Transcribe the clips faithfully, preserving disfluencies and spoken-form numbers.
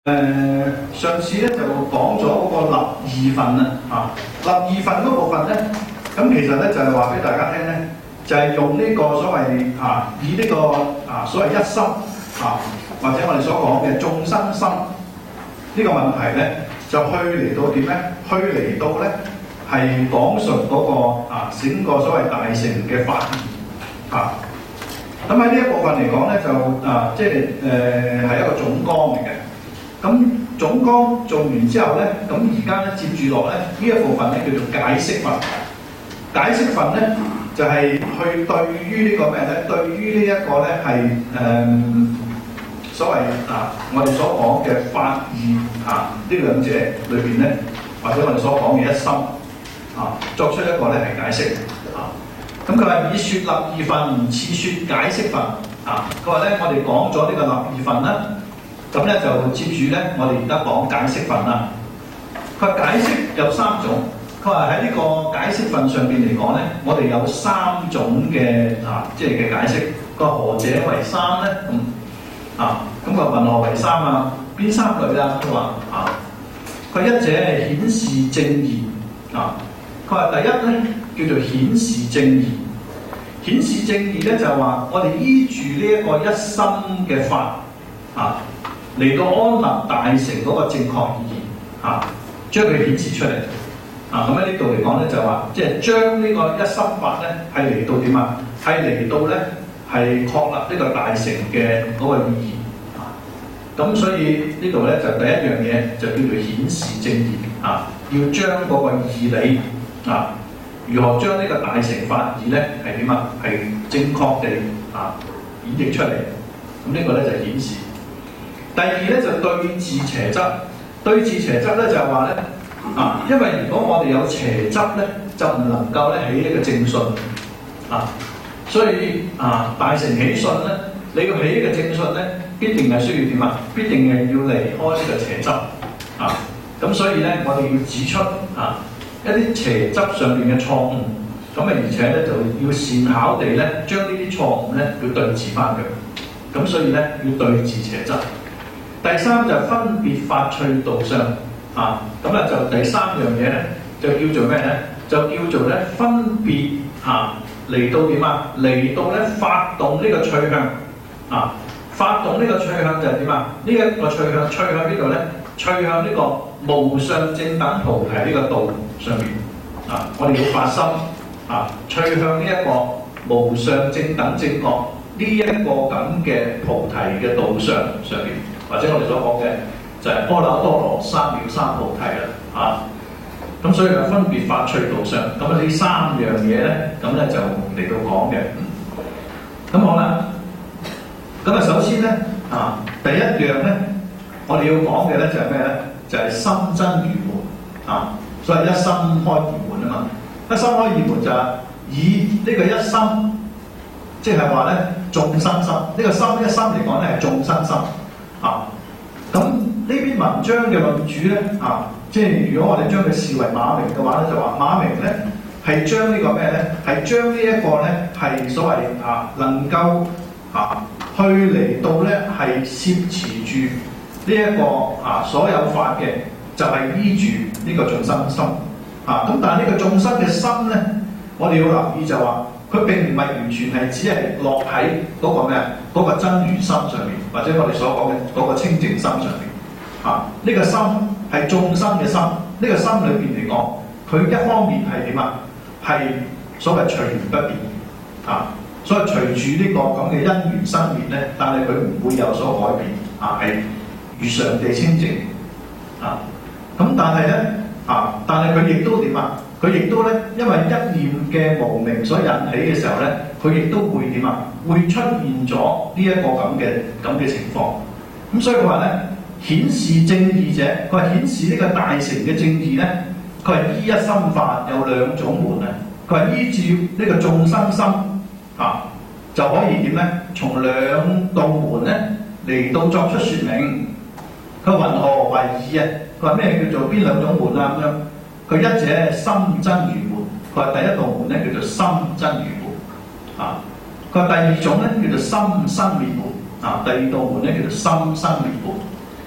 誒、呃、上次咧就講咗嗰個立義分啦，啊立義分嗰部分咧，咁其實咧就係話俾大家聽咧，就係、是、用呢個所謂啊以呢、這個啊所謂一心啊，或者我哋所講嘅眾生心呢個問題咧，就去嚟到點咧？去嚟到咧係講述嗰、那個啊整個所謂大乘嘅法義啊。咁喺呢一部分嚟講咧，就啊即係誒係一個總綱嚟嘅。咁總綱做完之後咧，咁而家咧接住落咧呢一部分咧叫做解釋分。解釋分咧就係、是、去對於呢個咩咧？對於呢一個咧係誒所謂啊我哋所講嘅法義啊呢兩者裏邊咧，或者我哋所講嘅一心啊，作出一個咧係解釋啊。咁佢話以説立義分，次説解釋分啊。佢話咧我哋講咗呢個立義分啦。咁咧就接住咧，我哋而家講解釋分啦。佢話解釋有三種。佢話喺呢個解釋分上邊嚟講咧，我哋有三種嘅啊，即係嘅解釋。佢話何者為三咧？咁、嗯、啊，咁佢問何為三啊？邊三類啊？佢話啊，佢一者係顯示正義啊。佢話第一咧叫做顯示正義。顯示正義咧就係話我哋依住呢一個一心嘅法啊。嚟到安立大乘嗰個正確意義啊，將佢顯示出嚟啊。咁喺呢度嚟講咧，就話即係將呢個一心法咧，係嚟到點啊？係嚟到咧係確立呢個大乘嘅嗰個意義啊。咁所以呢度咧就第一樣嘢就叫做顯示正義啊，要將嗰個義理啊，如何將呢個大乘法義咧係點啊？係正確地啊演繹出嚟。咁呢個咧就顯示。第二咧就對治邪執，對治邪執咧就係話咧啊，因為如果我哋有邪執咧，就唔能夠咧起一個正信啊，所以啊大乘起信咧，你要起一個正信咧，必定係需要點啊？必定係要離開呢個邪執啊，咁所以咧我哋要指出啊一啲邪執上邊嘅錯誤，咁啊而且咧就要善巧地咧將呢啲錯誤咧要對治翻佢，咁所以咧要對治邪執。第三就分別發趣道相啊，咁咧就第三樣嘢咧就叫做咩咧？就叫做咧分別啊嚟到點啊？嚟到咧發動呢個趣向啊！發動呢個趣向就係點啊？呢、這、一個趣向，趣向呢度咧？趣向呢個無上正等菩提呢個道上面啊！我哋要發心啊！趣向呢一個無上正等正覺呢一個咁嘅菩提嘅道上上面。或者我哋所講嘅就係阿耨多羅三藐三菩提啦，啊，咁所以就分別發趣道相，咁啊呢三樣嘢咧，咁咧就嚟到講嘅。咁好啦，咁啊首先咧啊，第一樣咧，我哋要講嘅咧就係咩咧？就係、是、心真如門啊，所以一心開二門啊嘛。一心開二門就係以呢個一心，即係話咧眾生心，呢、這個心一心嚟講咧係眾生心。啊，咁呢篇文章嘅論主咧，啊，即係如果我哋將佢視為馬鳴嘅話咧，就話馬鳴咧係將呢個咩咧，係將呢一個咧係所謂啊能夠啊去嚟到咧係攝持住呢一個啊所有法嘅，就係、是、依住呢個眾生心啊。咁但係呢個眾生嘅心咧，我哋要留意就話。佢並唔係完全係只係落喺嗰個咩啊？嗰個真如心上面，或者我哋所講嘅嗰個清淨心上面。啊，呢個心係眾生嘅心。呢個心裏邊嚟講，佢一方面係點啊？係所謂隨緣不變。啊，所以隨住呢個咁嘅因緣生滅咧，但係佢唔會有所改變。啊，係如常地清淨。啊，咁但係咧，啊，但係佢亦都點啊？佢亦都咧，因為一念嘅無明所引起嘅時候咧，佢亦都會點啊？會出現咗呢一個咁嘅咁嘅情況。咁所以佢話咧，顯示正義者，佢話顯示呢個大乘嘅正義咧，佢係依一心法有兩種門啊。佢話依照呢個眾生心啊，就可以點咧？從兩道門咧嚟到作出説明。佢云何為義啊？佢話咩叫做邊兩種門啊？咁樣。佢一者心真如門，佢話第一道門咧叫做心真如門，啊，佢話第二種咧叫做心生滅門，啊，第二道門咧叫做心生滅門。佢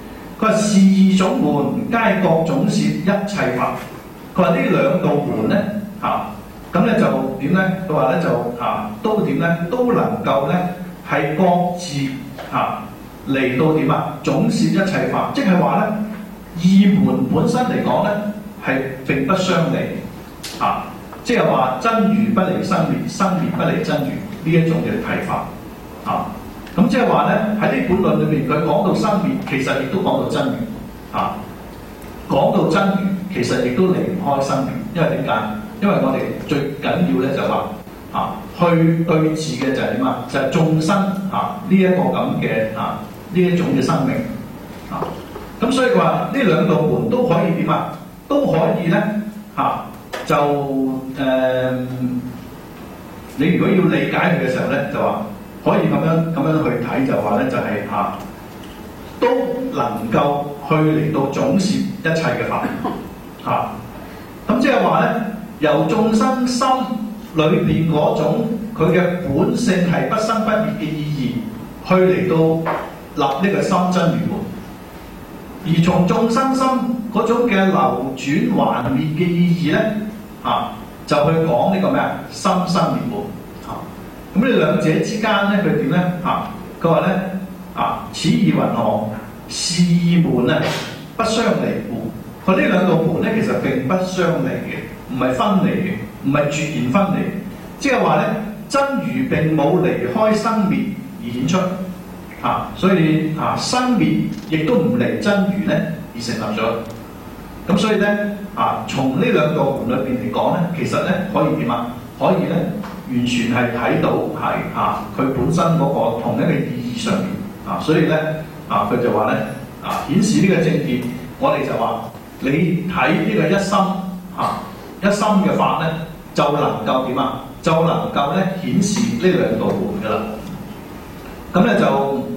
佢話是二種門，皆各總攝一切法。佢話呢兩道門咧嚇，咁咧就點咧？佢話咧就嚇都點咧？都能夠咧係各自嚇嚟到點啊？總攝一切法，即係話咧二門本身嚟講咧係並不相離嚇，即係話真如不離生滅，生滅不離真如呢一種嘅睇法嚇。咁即係話咧喺呢本論裏邊，佢講到生滅，其實亦都講到真如嚇。講到真如，其實亦都離唔開生滅，因為點解？因為我哋最緊要咧就話啊，去對治嘅就係點啊？就係、是、眾生啊呢一個咁嘅啊呢一種嘅生命啊。咁所以佢話呢兩道門都可以點啊？都可以咧嚇、啊、就誒、呃，你如果要理解佢嘅時候咧，就話可以咁樣咁樣去睇，就話咧就係、是、嚇、啊、都能夠去嚟到總攝一切嘅法嚇。咁即係話咧，由眾生心裏邊嗰種佢嘅本性係不生不滅嘅意義，去嚟到立呢個心真如門；而從眾生心嗰種嘅流轉還滅嘅意義咧，啊，就去講呢個咩啊？心生滅門。啊，咁呢兩者之間咧，佢點咧？啊，佢話咧，啊，此義云何？是二門啊，不相離故。佢呢兩道門咧，其實並不相離嘅，唔係分離嘅，唔係絕然分離。即係話咧，真如並冇離開生滅而顯出，啊，所以啊，生滅亦都唔離真如咧而成立咗。咁所以咧，啊，從呢兩道門裏邊嚟講咧，其實咧可以點啊？可以咧，完全係睇到係啊，佢本身嗰個同一個意義上面啊，所以咧啊，佢就話咧啊，顯示呢個正見，我哋就話。你睇呢個一心啊，一心嘅法咧，就能夠點啊？就能夠咧顯示呢兩道門噶啦。咁咧就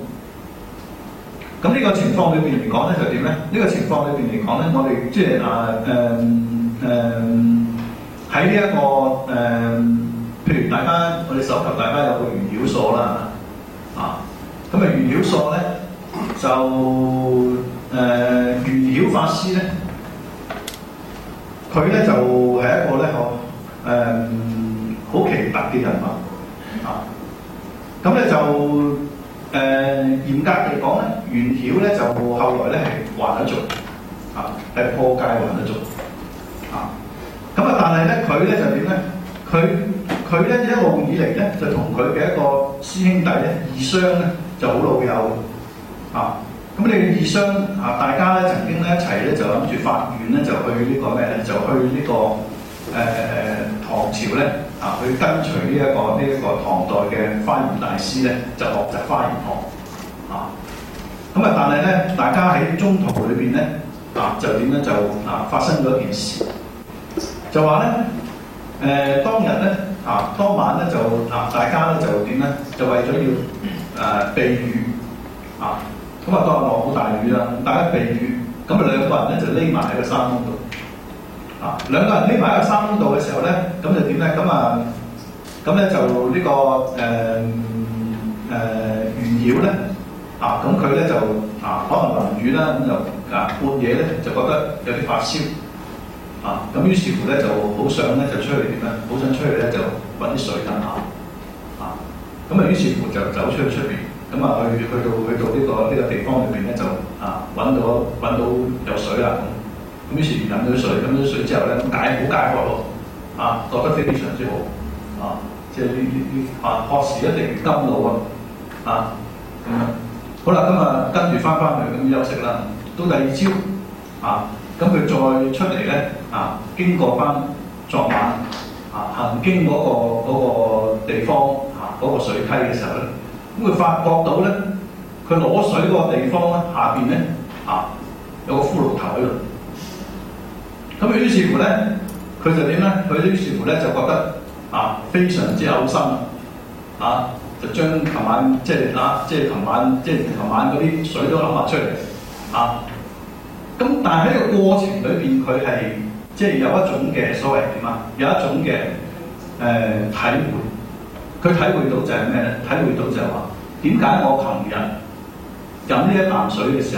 咁呢個情況裏邊嚟講咧，就點咧？呢、這個情況裏邊嚟講咧，我哋即係啊誒誒喺呢一個誒、呃，譬如大家我哋手頭大家有個圓曉數啦，啊，咁啊圓曉數咧就誒圓曉法師咧。佢咧就係、是、一個咧好誒好奇特嘅人物啊！咁咧就誒、呃、嚴格嚟講咧，圓曉咧就後來咧係還咗俗啊，係破戒還咗俗啊！咁啊，但係咧佢咧就點咧？佢佢咧一路以嚟咧就同佢嘅一個師兄弟咧義商咧就好老友啊！咁你義商啊，大家咧曾經咧一齊咧就諗住發願咧，就去呢個咩咧？就去呢、這個誒誒、呃、唐朝咧啊，去跟隨呢、這、一個呢一、這個唐代嘅華嚴大師咧，就學習華嚴學啊。咁啊，但係咧，大家喺中途裏邊咧啊，就點咧就啊發生咗一件事，就話咧誒當日咧啊，當晚咧就啊，大家咧就點咧，就為咗要誒、啊、避雨啊。咁啊，當日落好大雨啦，大家避雨，咁啊兩個人咧就匿埋喺個山窿度，啊兩個人匿埋喺個山窿度嘅時候咧，咁就點咧？咁啊，咁咧就呢、這個誒誒圓曉咧，啊咁佢咧就啊可能淋雨啦，咁就啊半夜咧就覺得有啲發燒，啊咁於是乎咧就好想咧就出去點咧？好想出去咧就揾啲水飲下，啊咁啊於是乎就走出去出邊。咁啊，去去到去到呢、這個呢、這個地方裏邊咧，就啊揾到揾到有水啦。咁咁於是飲咗水，飲咗水之後咧，咁解好解渴咯，啊覺得非常之好，啊即係呢呢呢啊渴時一定如甘露啊，啊咁樣好啦，咁啊跟住翻返去咁休息啦。到第二朝啊，咁佢再出嚟咧啊，經過翻昨晚啊行經嗰、那個嗰、那個地方啊嗰、那個水溪嘅時候咧。咁佢發覺到咧，佢攞水嗰個地方咧，下邊咧啊有個骷髏頭喺度。咁於是乎咧，佢就點咧？佢於是乎咧就覺得啊非常之嘔心啊，就將琴晚即係啊即係琴晚即係琴晚嗰啲水都諗埋出嚟啊。咁但係喺呢個過程裏邊，佢係即係有一種嘅所謂點啊，有一種嘅誒、呃、體會。佢體會到就係咩咧？體會到就係話點解我琴日飲呢一啖水嘅時候，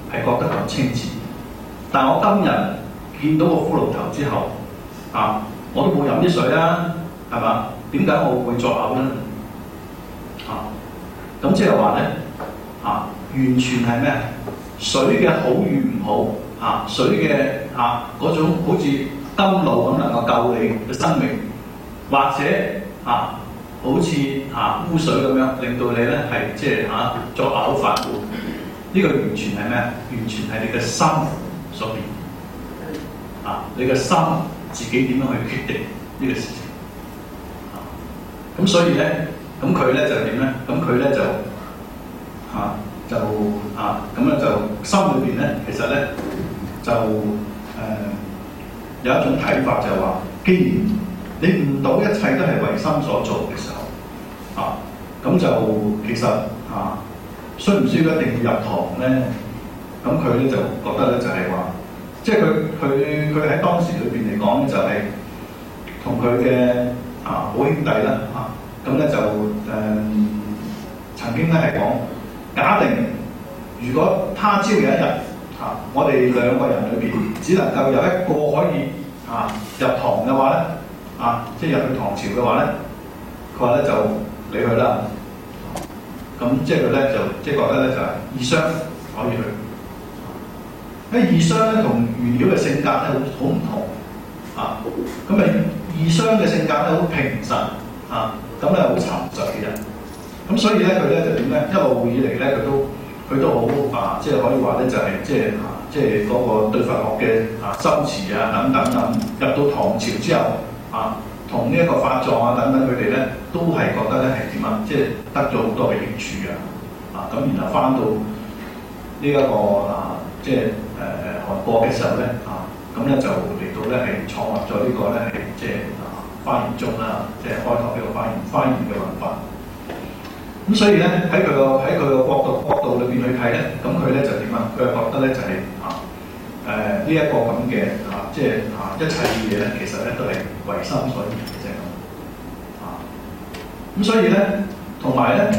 係覺得咁清澈。但我今日見到個骷髏頭之後，啊，我都冇飲啲水啊，係嘛？點解我會作嘔咧？啊，咁即係話咧，啊，完全係咩？水嘅好與唔好，啊，水嘅啊嗰種好似甘露咁能夠救你嘅生命，或者啊，好似啊污水咁樣令到你咧係即係嚇作嘔發苦。呢、這個完全係咩？完全係你嘅心所變。啊！你嘅心自己點樣去決定呢個事情？啊！咁所以咧，咁佢咧就點咧？咁佢咧就啊就啊咁咧就心裏邊咧，其實咧就誒、呃、有一種睇法就係話，既然你悟到一切都係為心所做嘅時候，啊咁就其實啊需唔需要一定要入堂咧？咁佢咧就覺得咧就係話。即係佢佢佢喺當時裏邊嚟講咧，就係同佢嘅啊好兄弟啦啊，咁咧就誒、嗯、曾經咧係講，假定如果他朝有一日啊，我哋兩個人裏邊只能夠有一個可以啊入堂嘅話咧啊，即係入去唐朝嘅話咧，佢話咧就你去啦。咁即係佢咧就即係覺得咧就係義商可以去。喺義商咧同袁曉嘅性格咧好好唔同啊，咁啊義商嘅性格咧好平實啊，咁咧好沉實嘅人，咁所以咧佢咧就點咧一路以嚟咧佢都佢都好啊，即係可以話咧就係即係啊即係嗰個對佛學嘅啊修持啊等等等，入到唐朝之後啊，同呢一個法藏啊等等佢哋咧都係覺得咧係點啊，即係得咗好多嘅益處啊，啊咁然後翻到呢一個啊即係。誒誒韓國嘅時候咧啊，咁咧就嚟到咧係創立咗呢個咧係即係啊華嚴宗啦，即係開拓呢個華嚴華嚴嘅文化。咁所以咧喺佢個喺佢個角度角度裏邊去睇咧，咁佢咧就點啊？佢就覺得咧就係、是、啊誒呢一個咁嘅啊，即係啊一切嘅嘢咧，其實咧都係為心所現嘅啫咁啊。咁所以咧，同埋咧。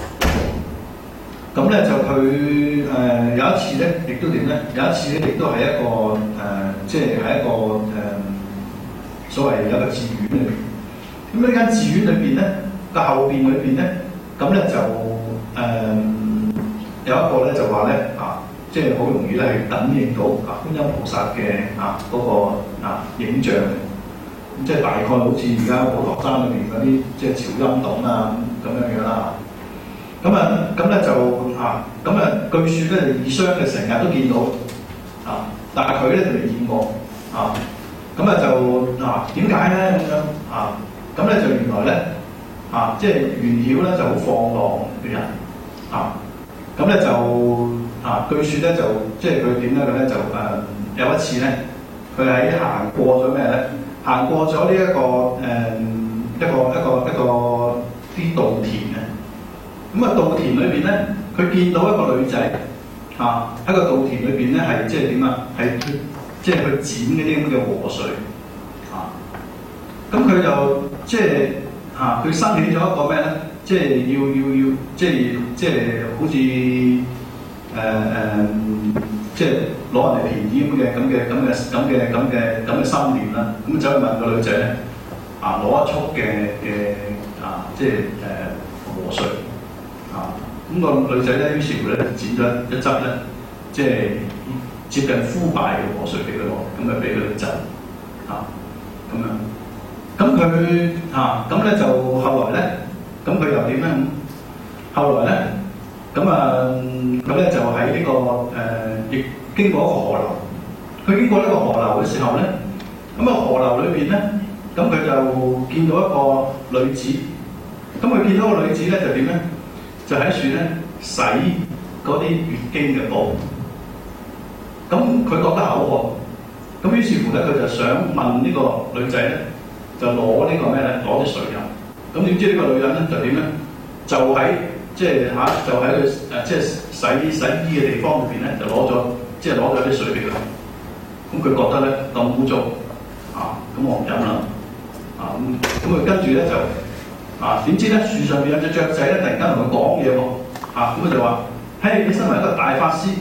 咁咧就佢誒、呃、有一次咧，亦都點咧？有一次咧，亦都係一個誒，即係喺一個誒、呃、所謂有一個寺院裏邊。咁呢間寺院裏邊咧，個後邊裏邊咧，咁咧就誒、呃、有一個咧就話咧啊，即係好容易咧係感應到啊觀音菩薩嘅啊嗰、那個啊影像。咁即係大概好似而家普陀山裏邊嗰啲即係朝陰洞啊咁樣樣啦。咁啊，咁咧就啊，咁啊，據說咧，義商嘅成日都見到啊，但係佢咧就未見過啊。咁啊就啊，點解咧咁樣啊？咁咧就原來咧啊，即係袁曉咧就好放浪嘅人啊。咁咧就啊，據說咧就即係佢點咧嘅咧就誒、呃、有一次咧，佢喺行過咗咩咧？行過咗呢一個誒、嗯、一個一個一個啲稻田啊。咁啊，稻田裏邊咧，佢見到一個女仔啊，喺個稻田裏邊咧係即係點啊？係即係去剪嗰啲咁嘅禾穗啊。咁佢就即係嚇，佢生起咗一個咩咧？即係要要要，即係即係好似誒誒，即係攞人哋便宜咁嘅咁嘅咁嘅咁嘅咁嘅咁嘅心念啦。咁走去問個女仔咧啊，攞一束嘅嘅啊，即係誒禾穗。啊！咁、那個女仔咧，於是乎咧剪咗一執咧，即係接近枯敗嘅禾穗俾佢攞，咁啊俾佢執啊咁樣。咁佢啊咁咧就後來咧，咁佢又點咧？後來咧，咁啊咁咧就喺呢、這個誒，亦、呃、經過一個河流。佢經過呢個河流嘅時候咧，咁啊河流裏邊咧，咁佢就見到一個女子。咁佢見到個女子咧就點咧？就喺處咧洗嗰啲月經嘅布，咁佢覺得口渴，咁於是乎咧佢就想問呢個女仔咧，就攞呢個咩咧，攞啲水飲。咁點知呢個女人咧就點咧？就喺即係嚇，就喺佢誒即係洗洗衣嘅地方裏邊咧，就攞咗即係攞咗啲水俾佢。咁佢覺得咧咁污糟啊，咁我唔飲啦啊咁，咁佢跟住咧就。啊！點知咧樹上邊有隻雀仔咧，突然間同佢講嘢喎。啊！咁佢就話：嘿，你身為一個大法師，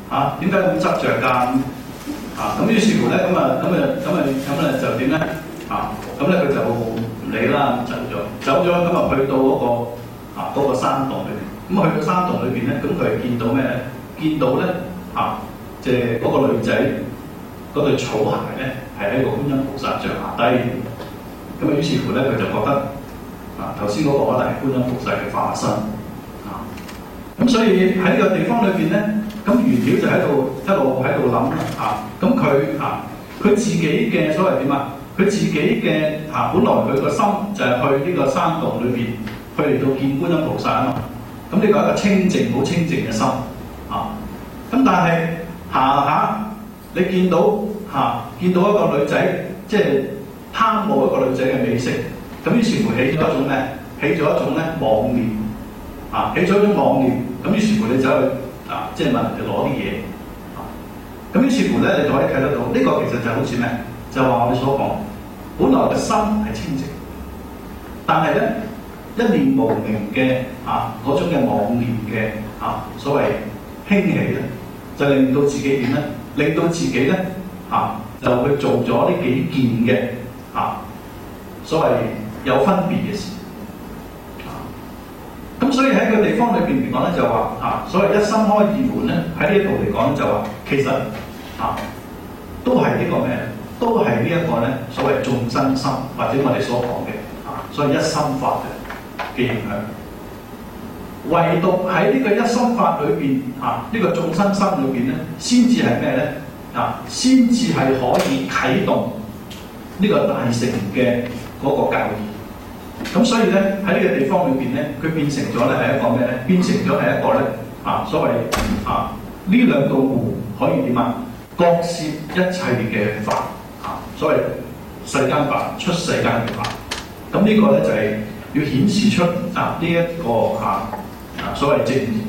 啊，點解咁執着㗎？啊，咁於是乎咧，咁啊，咁啊，咁啊，咁啊就點咧？啊，咁咧佢就唔理啦，走咗，走咗，咁啊去到嗰、那個啊嗰、那個山洞裏邊。咁去到山洞裏邊咧，咁佢見到咩咧？見到咧啊，即係嗰個女仔嗰對草鞋咧，係喺個觀音菩薩像下低。咁啊，於是乎咧，佢就覺得啊，頭先嗰個可能係觀音菩薩嘅化身啊。咁所以喺呢個地方裏邊咧，咁玄曉就喺度一路喺度諗啦啊。咁佢啊，佢自己嘅所謂點啊？佢自己嘅啊，本來佢個心就係去呢個山洞裏邊，去嚟到見觀音菩薩啊嘛。咁呢個係一個清淨、好清淨嘅心啊。咁但係行下，你見到嚇、啊、見到一個女仔，即係貪慕一個女仔嘅美色，咁於是乎起咗一種咩？起咗一種咧妄念啊！起咗一種妄念，咁於是乎你走去啊，即係問人哋攞啲嘢啊。咁於是乎咧，你就可以睇得到呢、這個其實就好似咩？就話我哋所講，本來個心係清淨，但係咧一念無明嘅啊嗰種嘅妄念嘅啊所謂興起咧，就令到自己點咧？令到自己咧啊就去做咗呢幾件嘅啊所謂有分別嘅事啊。咁所以喺個地方裏邊嚟講咧，就話啊所謂一心開二門咧，喺呢一度嚟講就話其實啊都係呢個咩？都係呢一個咧所謂眾生心，或者我哋所講嘅啊，所謂一心法嘅嘅影響。唯獨喺呢個一心法裏邊啊，呢、這個眾生心裏邊咧，先至係咩咧？啊，先至係可以啟動呢個大乘嘅嗰個教義。咁所以咧喺呢個地方裏邊咧，佢變成咗咧係一個咩咧？變成咗係一個咧啊，所謂啊呢兩道門可以點啊？割攝一切嘅法。所謂世間法出世間嘅法，咁呢個咧就係要顯示出啊呢一個啊啊所謂正義，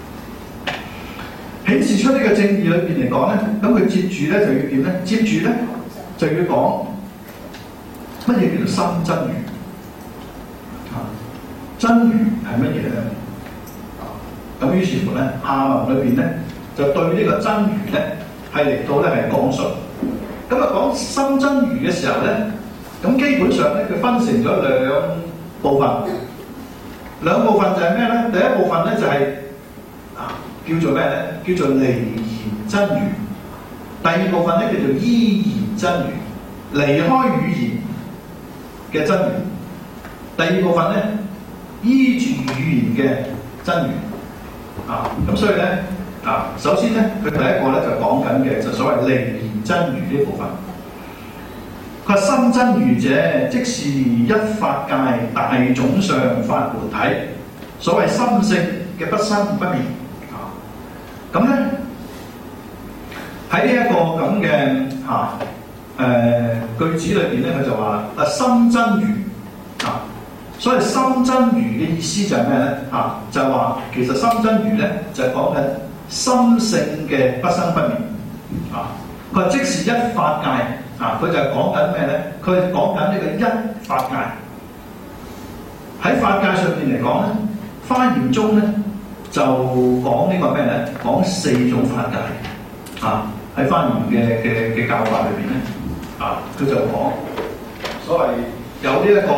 顯示出呢個正義裏邊嚟講咧，咁佢接住咧就要點咧？接住咧就要講乜嘢叫做心真如啊？真如係乜嘢咧？啊咁於是乎咧，下文裏邊咧就對呢個真如咧係嚟到咧係講述。咁啊講心真如嘅時候咧，咁基本上咧佢分成咗兩部分，兩部分就係咩咧？第一部分咧就係、是、啊叫做咩咧？叫做離言真如。第二部分咧叫做依言真如，離開語言嘅真如。第二部分咧依住語言嘅真如。啊咁所以咧啊，首先咧佢第一個咧就講緊嘅就所謂離言真如呢部分，佢話心真如者，即是一法界大總相法門體，所謂心性嘅不生不滅啊。咁咧喺呢一個咁嘅啊誒句子裏邊咧，佢就話啊心真如啊，所謂心真如嘅意思就係咩咧？啊就係話其實心真如咧就係講緊心性嘅不生不滅啊。佢話即是一法界啊，佢就係講緊咩咧？佢係講緊呢個一法界。喺法界上面嚟講咧，華嚴中咧就講呢個咩咧？講四種法界啊。喺華嚴嘅嘅嘅教法裏邊咧啊，佢就講所謂有呢、這、一個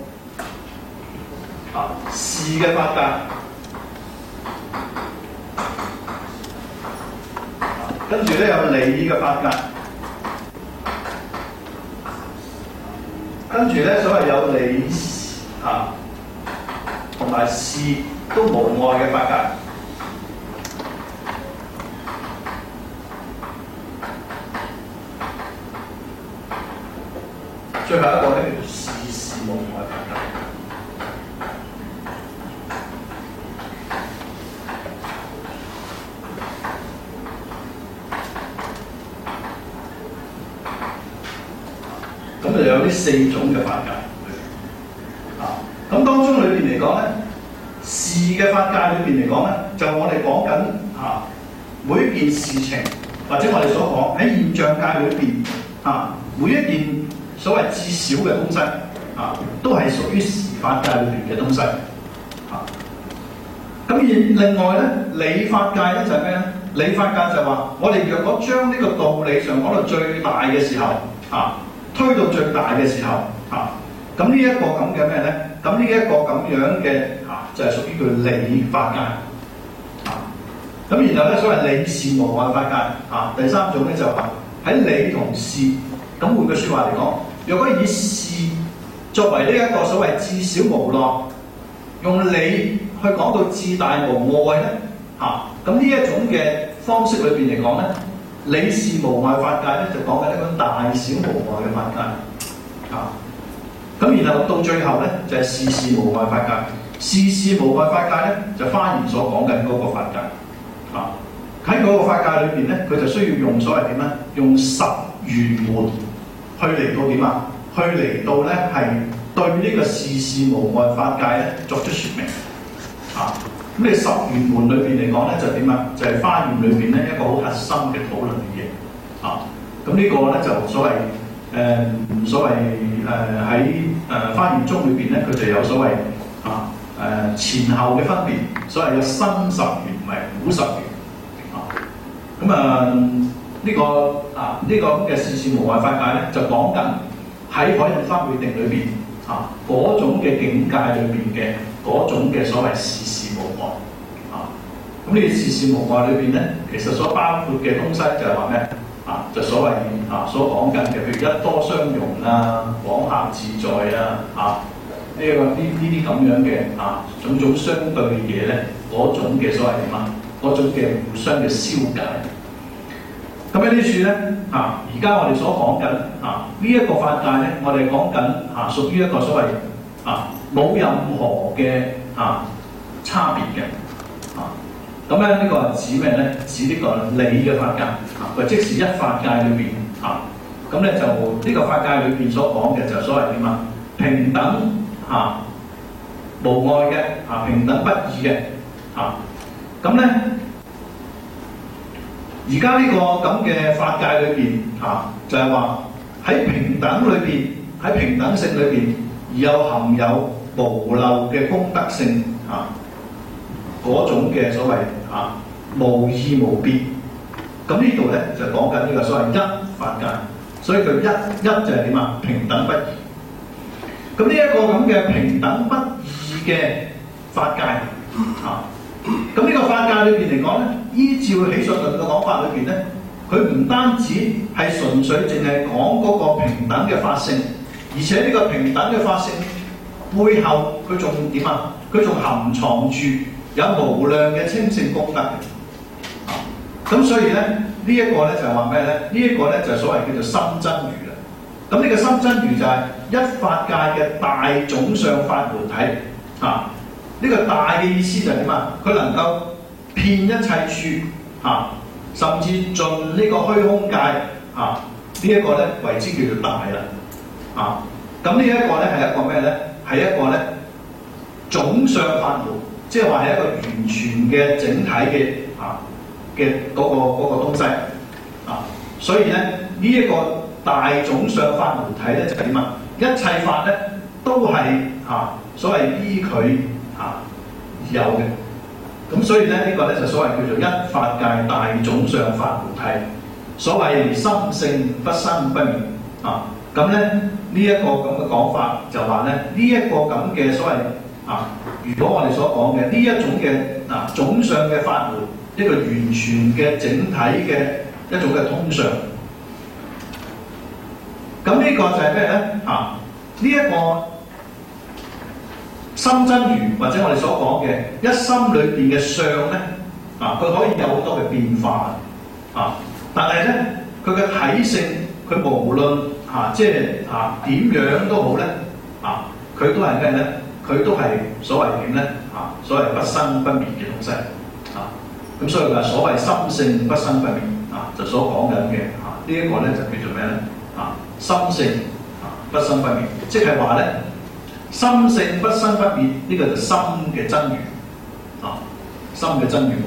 啊事嘅法界。跟住咧有理嘅法界，跟住咧所謂有理啊同埋事都無礙嘅法界，最後一個咧叫事事無礙法界。咁就有呢四種嘅法界啊。咁當中裏邊嚟講咧，事嘅法界裏邊嚟講咧，就我哋講緊啊每一件事情，或者我哋所講喺現象界裏邊啊，每一件所謂至少嘅東西啊，都係屬於事法界裏邊嘅東西啊。咁而另外咧，理法界咧就係咩咧？ 理法界就話，我哋若果將呢個道理上講到最大嘅時候，啊，推到最大嘅時候，啊，咁呢一個咁嘅咩咧？咁呢一個咁樣嘅啊，就係、是、屬於叫理法界。啊，咁然後咧，所謂理事無礙法界。啊，第三種咧就話喺理同事。咁換句説話嚟講，若果以事作為呢一個所謂至小無內，用理去講到至大無礙咧，嚇，咁呢一種嘅方式裏邊嚟講咧，理事無礙法界咧就講緊一個大小無礙嘅法界，啊，咁然後到最後咧就係、是、事事無礙法界，事事無礙法界咧就花言所講緊嗰個法界，啊，喺嗰個法界裏邊咧，佢就需要用所謂點咧，用十圓門去嚟到點啊？去嚟到咧係對呢個事事無礙法界咧作出説明，啊，咁你十圓門裏邊嚟講咧就點啊？就係、是、花言裏邊咧一個好核心嘅討論嘅嘢，啊，咁呢個咧就所謂誒、呃、所謂誒喺誒花言中裏邊咧，佢就有所謂啊誒、呃、前後嘅分別，所謂嘅新十圓同埋古十圓，啊，咁啊呢個啊呢、這個咁嘅事事無礙法界咧就講緊。喺海印花會定裏邊，啊嗰種嘅境界裏邊嘅嗰種嘅所謂事事無礙，啊咁呢個事事無礙裏邊咧，其實所包括嘅東西就係話咩？啊就所謂啊所講緊嘅，譬如一多相容啦、廣狹自在啊，啊呢、這個呢呢啲咁樣嘅啊種種相對嘅嘢咧，嗰種嘅所謂點啊？嗰種嘅互相嘅消解。咁喺呢處咧，啊！而家我哋所講緊啊，呢、這、一個法界咧，我哋講緊啊，屬於一個所謂啊冇任何嘅啊差別嘅啊。咁咧呢個係指咩咧？指呢個理嘅法界啊，或即是一法界裏邊啊。咁咧就呢、這個法界裏邊所講嘅就所謂點啊？平等啊，無礙嘅啊，平等不異嘅啊。咁咧。而家呢個咁嘅法界裏邊，嚇、啊、就係話喺平等裏邊，喺平等性裏邊，而又含有無漏嘅功德性，嚇嗰種嘅所謂嚇、啊、無異無別。咁呢度咧就講緊呢個所謂一法界，所以佢一一就係點啊？平等不異。咁呢一個咁嘅平等不異嘅法界，嚇、啊。咁呢個法界裏邊嚟講咧，依照起信論嘅講法裏邊咧，佢唔單止係純粹淨係講嗰個平等嘅法性，而且呢個平等嘅法性背後佢仲點啊？佢仲含藏住有無量嘅清淨功德嘅。啊，咁所以咧呢一、這個咧就係話咩咧？呢、這、一個咧就係所謂叫做心真如啦。咁呢個心真如就係一法界嘅大總相法門體啊。呢個大嘅意思就係點啊？佢能夠遍一切處啊，甚至盡呢個虛空界啊，這個、呢一個咧為之叫做大啦啊！咁呢一個咧係一個咩咧？係一個咧總相法門，即係話係一個完全嘅整體嘅啊嘅嗰、那個嗰、那個東西啊！所以咧呢一、這個大總相法門體咧就係點啊？一切法咧都係啊所謂依佢。啊，有嘅，咁所以咧呢、這個咧就所謂叫做一法界大總相法門體，所謂心性不生不滅啊。咁咧呢一、這個咁嘅講法就話咧呢一、這個咁嘅所謂啊，如果我哋所講嘅呢一種嘅啊總相嘅法門，一個完全嘅整體嘅一種嘅通相，咁呢個就係咩咧？啊，呢、這、一個。心真如或者我哋所講嘅一心裏邊嘅相咧，啊，佢可以有好多嘅變化啊，但係咧佢嘅體性，佢無論啊即係啊點樣都好咧，啊佢都係咩咧？佢都係所謂點咧？啊，所謂不生不滅嘅東西啊，咁所以話所謂心性不生不滅啊，就所講緊嘅啊呢一個咧就叫做咩咧？啊心性啊不生不滅，即係話咧。心性不生不滅，呢、這個就心嘅真如啊，心嘅真如門。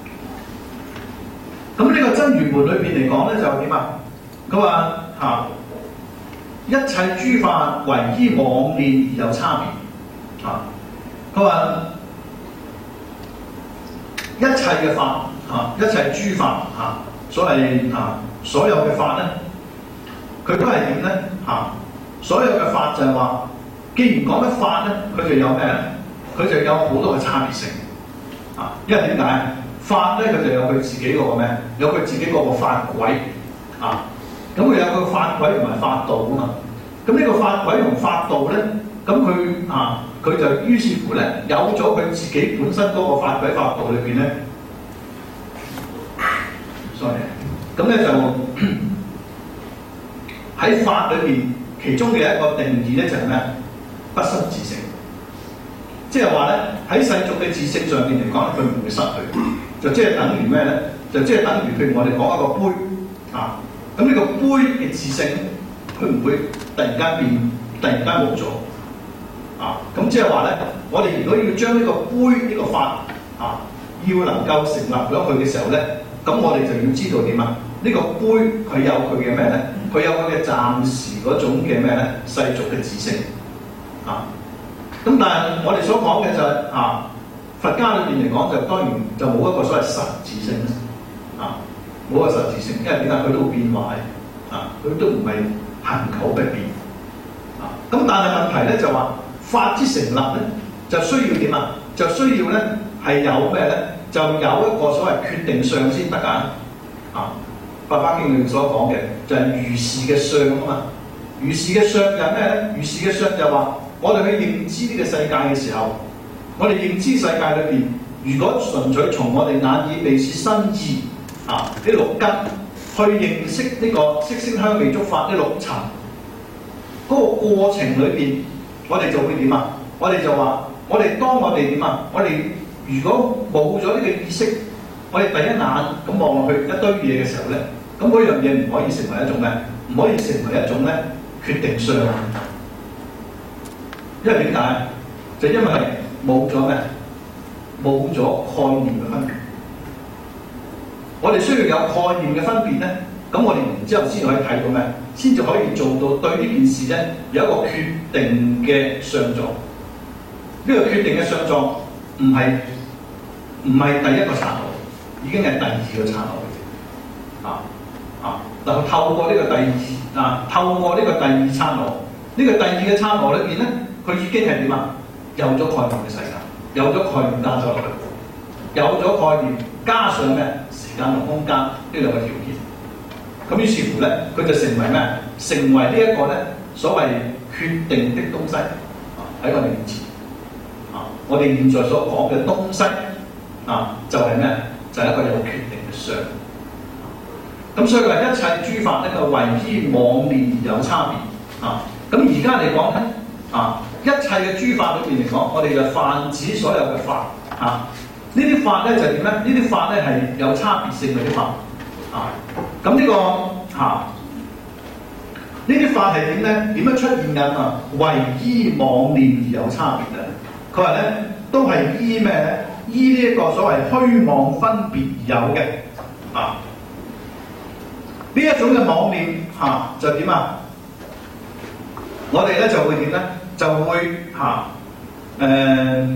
咁呢個真如門裏邊嚟講咧，就點啊？佢話嚇，一切諸法唯依妄念而有差別啊。佢話一切嘅法啊一切諸法啊，所謂啊所有嘅法咧，佢都係點咧？啊，所有嘅法就係話，既然講得法咧，佢就有咩咧？佢就有好多嘅差別性啊！因為點解？法咧佢就有佢自己嗰個咩？有佢自己嗰個法軌啊！咁佢有佢個法軌同埋法道啊嘛。咁呢個法軌同法道咧，咁佢啊佢就於是乎咧有咗佢自己本身嗰個法軌法道裏邊咧，sorry，咁咧就喺法裏邊其中嘅一個定義咧就係咩？不失自性。即係話咧喺世俗嘅自性上面嚟講，佢唔會失去，就即係等於咩咧？就即係等於譬如我哋講一個杯啊，咁呢個杯嘅自性，佢唔會突然間變，突然間冇咗啊！咁即係話咧，我哋如果要將呢個杯呢個法啊，要能夠成立咗佢嘅時候咧，咁我哋就要知道點啊？呢個杯佢有佢嘅咩咧？佢有佢嘅暫時嗰種嘅咩咧？世俗嘅自性啊！咁但係我哋所講嘅就係、是、啊，佛家裏邊嚟講就當然就冇一個所謂實自性啊，冇一個實自性，因為點解佢都會變壞啊，佢都唔係恆久不變啊。咁但係問題咧就話法之成立咧，就需要點啊？就需要咧係有咩咧？就有一個所謂決定相先得㗎啊。《法華經》裏面所講嘅就係如是嘅相啊嘛。如是嘅相就係咩咧？如是嘅相就係話。我哋去認知呢個世界嘅時候，我哋認知世界裏邊，如果純粹從我哋眼耳鼻舌身意啊呢六根去認識呢個色聲香味觸法呢六塵，嗰、那個過程裏邊，我哋就會點啊？我哋就話，我哋當我哋點啊？我哋如果冇咗呢個意識，我哋第一眼咁望落去一堆嘢嘅時候咧，咁嗰樣嘢唔可以成為一種咩？唔可以成為一種咧決定相。因為點解？就因為冇咗咩？冇咗概念嘅分別。我哋需要有概念嘅分別咧，咁我哋然之後先可以睇到咩？先至可以做到對呢件事咧有一個決定嘅相狀。呢、這個決定嘅相狀唔係唔係第一個剎那，已經係第二個剎那啊啊！嗱，透過呢個第二啊，透過呢個第二剎那，呢、這個第二嘅剎那裏邊咧。佢已經係點啊？有咗概念嘅世界，有咗概念加咗落去，有咗概念加上咩？時間同空間呢兩個條件，咁於是乎咧，佢就成為咩？成為呢一個咧所謂決定的東西啊！喺我哋面前啊，我哋現在所講嘅東西啊，就係、是、咩？就係、是、一個有決定嘅相。咁、啊、所以話一切諸法咧，就唯依妄念而有差別啊！咁而家嚟講咧啊。一切嘅諸法裏邊嚟講，我哋就泛指所有嘅法啊。呢啲法咧就係點咧？呢啲法咧係有差別性嘅啲法啊。咁呢、這個啊，呢啲法係點咧？點樣出現㗎啊？唯依妄念而有差別嘅。佢話咧都係依咩咧？依呢一個所謂虛妄分別而有嘅啊。呢一種嘅妄念啊，就點啊？我哋咧就會點咧？就會嚇誒、呃、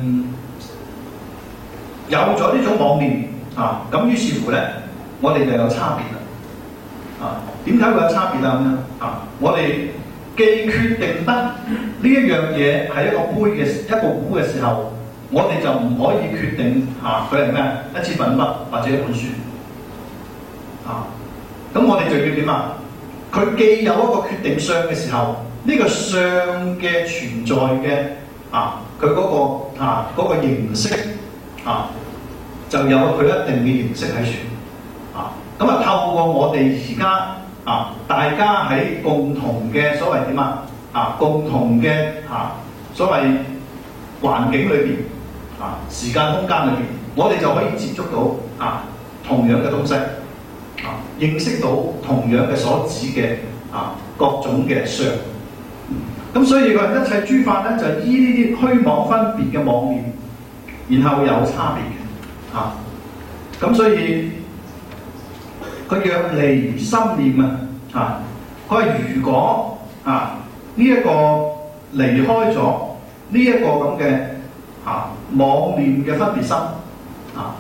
有咗呢種妄念啊，咁於是乎咧，我哋就有差別啦。啊，點解會有差別啊？咁樣啊，我哋既決定得呢一樣嘢係一個杯嘅一個壺嘅時候，我哋就唔可以決定嚇佢係咩一支粉筆或者一本書啊。咁我哋就要點啊？佢既有一個決定相嘅時候。呢個相嘅存在嘅啊，佢嗰、那個啊嗰、那個形式啊，就有佢一定嘅形式喺處啊。咁啊，透過我哋而家啊，大家喺共同嘅所謂點啊啊，共同嘅啊所謂環境裏邊啊，時間空間裏邊，我哋就可以接觸到啊同樣嘅東西啊，認識到同樣嘅所指嘅啊各種嘅相。咁所以佢一切諸法咧，就係依呢啲虛妄分別嘅妄念，然後有差別嘅啊。咁所以佢若離心念啊，啊，佢話如果啊呢一、這個離開咗呢一個咁嘅啊妄念嘅分別心啊，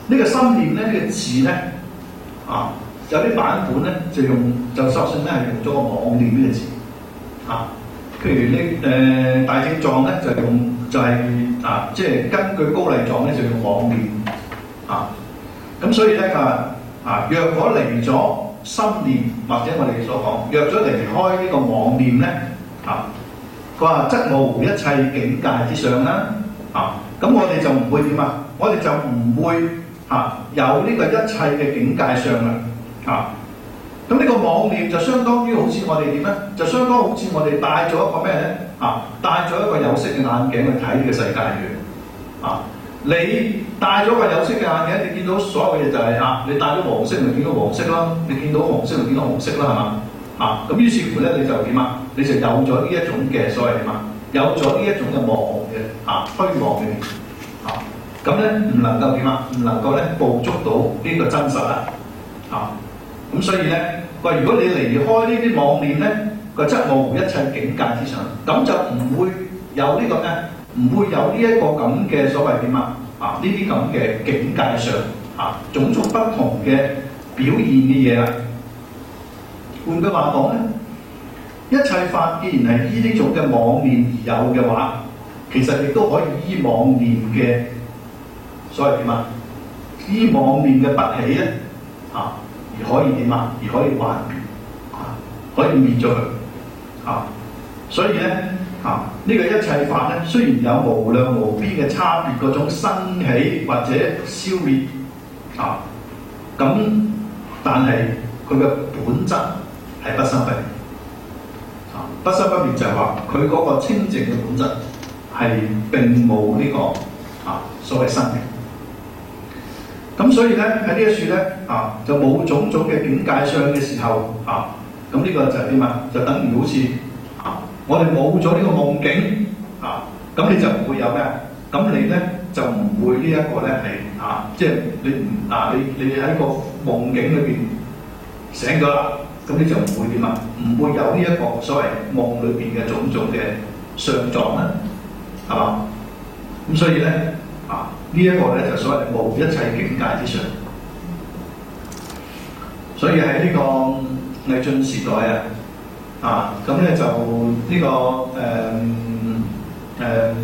呢、這個心念咧，呢、這個字咧，啊，有啲版本咧就用就索性咧係用咗個妄念呢個字，啊，譬如呢誒、呃、大正藏咧就用就係、是、啊，即係根據高麗藏咧就用妄念，啊，咁所以咧啊啊，若果離咗心念或者我哋所講，若咗離開呢個妄念咧，啊，佢話則模糊一切境界之上啦，啊，咁我哋就唔會點啊？我哋就唔會。啊！有呢個一切嘅境界上啦，啊！咁呢個妄念就相當於好似我哋點咧？就相當好似我哋戴咗一個咩咧？啊！戴咗一個有色嘅眼鏡去睇呢個世界嘅，啊！你戴咗個有色嘅眼鏡，你見到所有嘅嘢就係、是、啊！你戴咗黃色咪見到黃色啦，你見到紅色咪見到紅色啦，係嘛？啊！咁於是乎咧，你就點啊？你就有咗呢一種嘅所謂點啊？有咗呢一種嘅妄嘅啊虛妄嘅啊！咁咧唔能夠點啊？唔能夠咧捕捉到呢個真實啦，啊！咁所以咧，話如果你離開呢啲妄念咧，個則模糊一切境界之上，咁就唔會有呢個咩？唔會有呢一個咁嘅所謂點啊？啊！呢啲咁嘅境界上啊，種種不同嘅表現嘅嘢啦。換句話講咧，一切法既然係依呢種嘅妄念而有嘅話，其實亦都可以依妄念嘅。所謂點啊？依妄念嘅不起咧，啊，而可以點啊？而可以幻滅，啊，可以滅咗佢，啊，所以咧，啊，呢、這個一切法咧，雖然有無量無邊嘅差別，嗰種生起或者消滅，啊，咁但係佢嘅本質係不生不滅，啊，不生不滅就係話佢嗰個清淨嘅本質係並冇呢、這個啊所謂生命。咁所以咧喺呢一處咧啊，就冇種種嘅境界上嘅時候啊，咁呢個就係點啊？就等於好似啊，我哋冇咗呢個夢境啊，咁你就唔會有咩？咁你咧就唔會呢一個咧係啊，即係你唔啊，你你喺個夢境裏邊醒咗啦，咁你就唔會點啊？唔會有呢一個所謂夢裏邊嘅種種嘅相狀啦，係嘛？咁所以咧啊。呢一個咧就所謂無一切境界之上，所以喺呢個魏晉時代啊，啊咁咧就呢、這個誒誒、呃呃、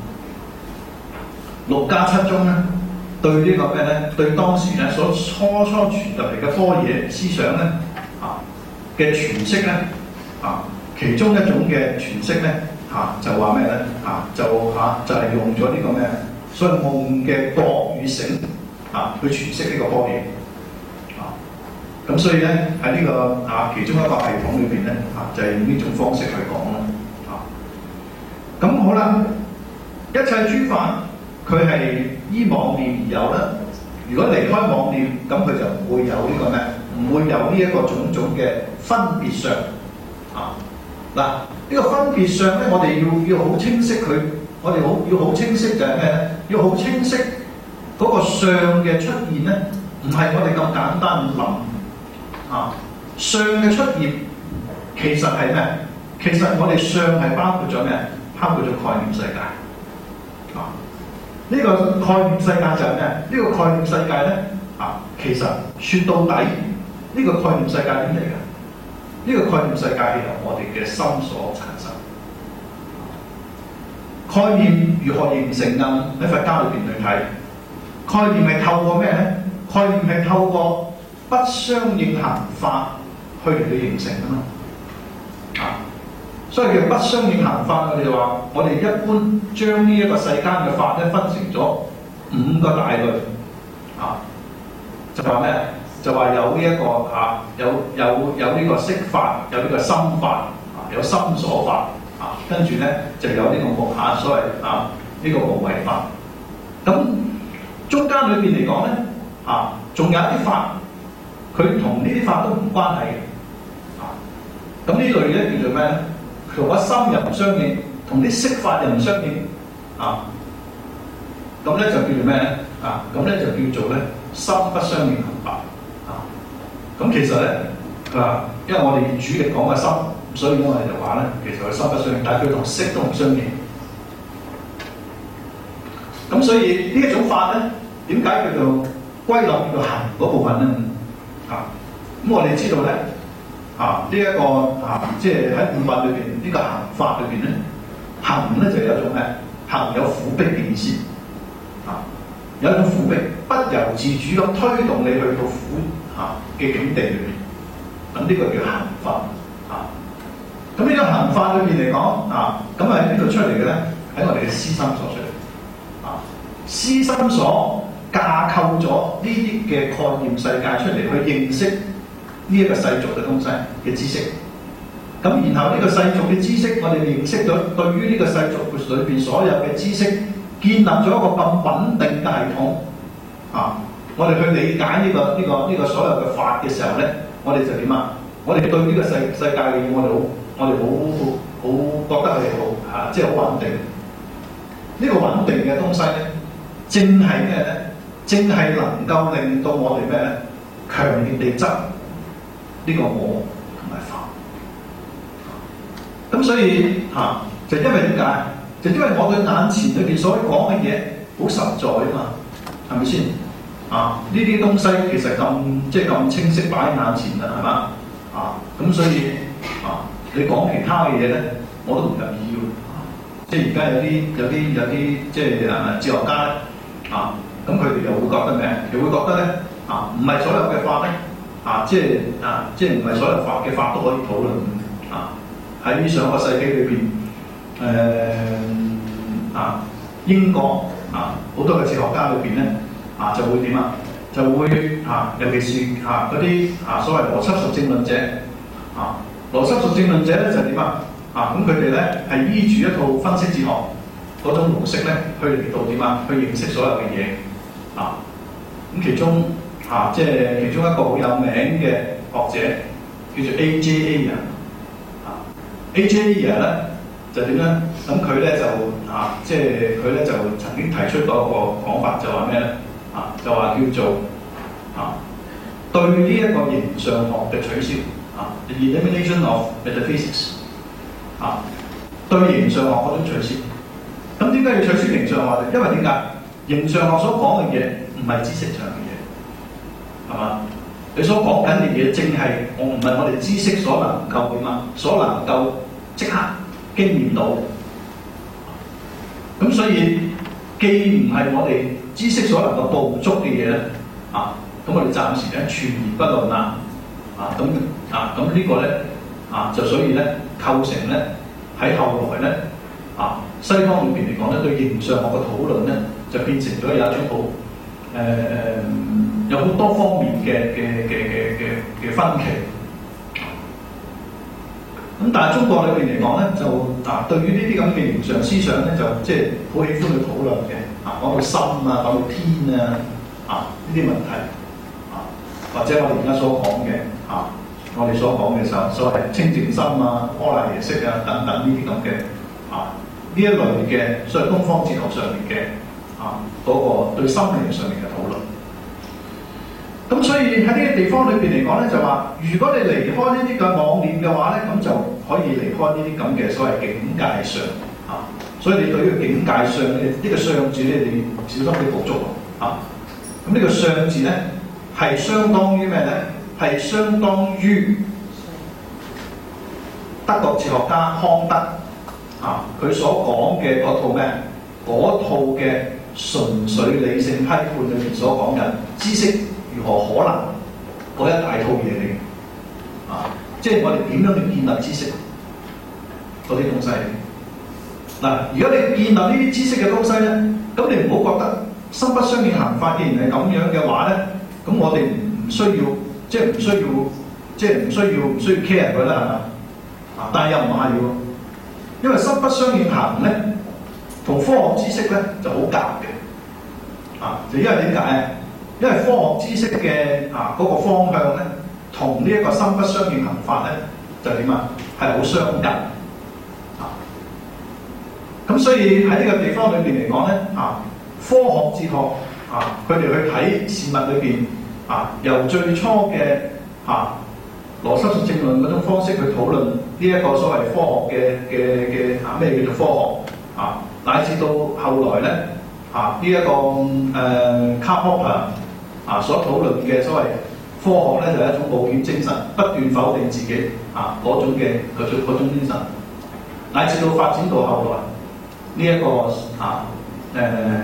六家七宗咧，對個呢個咩咧？對當時咧所初初傳入嚟嘅科野思想咧啊嘅詮釋咧啊，其中一種嘅詮釋咧啊就話咩咧啊就啊就係、是、用咗呢個咩？所以夢嘅覺與醒啊，去詮釋呢個科學啊，咁所以咧喺呢、這個啊其中一個系統裏邊咧啊，就係、是、用呢種方式去講啦啊。咁好啦，一切諸法佢係依妄念而有啦。如果離開妄念，咁佢就唔會有呢個咩？唔會有呢一個種種嘅分別相啊。嗱，呢、這個分別相咧，我哋要要好清晰佢。我哋好要好清晰就係咩咧？要好清晰嗰個相嘅出現咧，唔係我哋咁簡單諗啊！相嘅出現其實係咩？其實我哋相係包括咗咩？包括咗概念世界啊！呢、這個概念世界就係咩？呢、這個概念世界咧啊，其實說到底，呢、這個概念世界點嚟嘅？呢、這個概念世界係由我哋嘅心所產生。概念如何形成啊？喺佛家裏邊去睇，概念係透過咩咧？概念係透過不相應行法去嚟到形成噶嘛？啊，所以叫不相應行法。我哋就話，我哋一般將呢一個世間嘅法咧分成咗五個大類啊，就話咩？就話有呢、這、一個啊，有有有呢個色法，有呢個心法啊，有心所法。啊，跟住咧就有呢個無下所謂啊呢、這個無為法。咁中間裏邊嚟講咧，啊仲有一啲法，佢同呢啲法都唔關係嘅。啊，咁呢類咧叫做咩咧？同個心又唔相應，同啲色法又唔相應。啊，咁咧就叫做咩咧？啊，咁咧就叫做咧心不相應行法。啊，咁其實咧啊，因為我哋主力講嘅心。所以我哋就話咧，其實佢心不相應，但係佢同色都唔相應。咁所以呢一種法咧，點解叫做歸納到行嗰部分咧。啊，咁我哋知道咧，啊呢一、這個啊即係喺五法裏邊呢個行法裏邊咧，行咧就有一種咩？行有苦逼嘅意思。啊，有一種苦逼，不由自主咁推動你去到苦啊嘅境地裏邊。咁呢個叫行法。啊，咁呢個行法裏邊嚟講，啊咁喺邊度出嚟嘅咧？喺我哋嘅思心所出嚟。啊，思心所架構咗呢啲嘅概念世界出嚟，去認識呢一個世俗嘅東西嘅知識。咁然後呢個世俗嘅知識，我哋認識咗對於呢個世俗裏邊所有嘅知識，建立咗一個咁穩定嘅系統。啊，我哋去理解呢、這個呢、這個呢、這個所有嘅法嘅時候咧，我哋就點啊？我哋對呢個世世界嘅嘢，我哋好，我哋好好好覺得佢哋好嚇，即係好穩定。呢、這個穩定嘅東西咧，正係咩咧？正係能夠令到我哋咩咧？強烈地執呢個我同埋法。咁所以嚇、啊，就因為點解？就因為我對眼前裏邊所講嘅嘢好實在啊嘛，係咪先？啊，呢啲東西其實咁即係咁清晰擺喺眼前啦，係嘛？啊，咁所以啊，你講其他嘅嘢咧，我都唔入意喎。即係而家有啲有啲有啲即係誒哲學家啊，咁佢哋又會覺得咩？又會覺得咧啊，唔係所有嘅法咧啊，即係啊，即係唔係所有法嘅法都可以討論啊。喺上個世紀裏邊，誒、呃、啊英國啊好多嘅哲學家裏邊咧啊就會點啊？就會啊，尤其是啊嗰啲啊所謂邏輯實證論者啊，邏輯實證論者咧就點啊？啊，咁佢哋咧係依住一套分析哲學嗰種模式咧，去嚟到點啊？去認識所有嘅嘢啊。咁其中啊，即係其中一個好有名嘅學者叫做 A J Ayer 啊。A J Ayer 咧就點咧？咁佢咧就啊，即係佢咧就曾經提出過一個講法，就話咩咧？啊，就話叫做啊，對呢一個形上學嘅取消啊 ，the elimination of metaphysics。啊，對形上學嗰種取消，咁點解要取消形上學？因為點解？形上學所講嘅嘢唔係知識上嘅嘢，係嘛？你所講緊嘅嘢正係我唔係我哋知識所能夠點啊？所能夠即刻經驗到。咁所以既唔係我哋知識所能夠捕捉嘅嘢咧，啊，咁我哋暫時咧全然不論啦，啊，咁啊，咁呢個咧啊，就所以咧。構成咧喺後來咧啊，西方裏邊嚟講咧，對形上學嘅討論咧，就變成咗有一種好誒誒，有好多方面嘅嘅嘅嘅嘅嘅分歧。咁但係中國裏邊嚟講咧，就啊對於呢啲咁嘅形上思想咧，就即係好喜歡去討論嘅啊，講到心啊，講到天啊啊呢啲問題啊，或者我哋而家所講嘅啊。我哋所講嘅時候，所謂清淨心啊、阿賴耶識啊等等呢啲咁嘅啊，呢一類嘅，所謂東方哲學上面嘅啊嗰、那個對心靈上面嘅討論。咁所以喺呢個地方裏邊嚟講咧，就話如果你離開呢啲嘅妄念嘅話咧，咁就可以離開呢啲咁嘅所謂境界上啊。所以你對呢個境界上嘅呢、這個相字咧，你小心啲捕捉啊。咁呢個相字咧係相當於咩咧？係相當於德國哲學家康德啊，佢所講嘅嗰套咩？嗰套嘅純粹理性批判裏面所講嘅知識如何可能嗰一大套嘢嚟啊！即係我哋點樣去建立知識嗰啲東西嗱、啊？如果你建立呢啲知識嘅東西咧，咁你唔好覺得心不相應行法，既然係咁樣嘅話咧，咁我哋唔需要。即係唔需要，即係唔需要，唔需要 care 佢啦，係嘛？啊，但係又唔係喎，因為心不相應行咧，同科學知識咧就好夾嘅，啊，就因為點解？因為科學知識嘅啊嗰、那個方向咧，同呢一個心不相應行法咧，就點啊？係好相近，啊，咁所以喺呢個地方裏邊嚟講咧，啊，科學哲學啊，佢哋去睇事物裏邊。啊！由最初嘅啊邏輯實證論嗰種方式去討論呢一個所謂科學嘅嘅嘅啊咩叫做科學啊，乃至到後來咧啊呢一、這個誒、呃、Karl Popper 啊所討論嘅所謂科學咧，就係、是、一種冒險精神，不斷否定自己啊嗰種嘅嗰種嗰種精神，乃至到發展到後來呢一、這個啊誒、呃、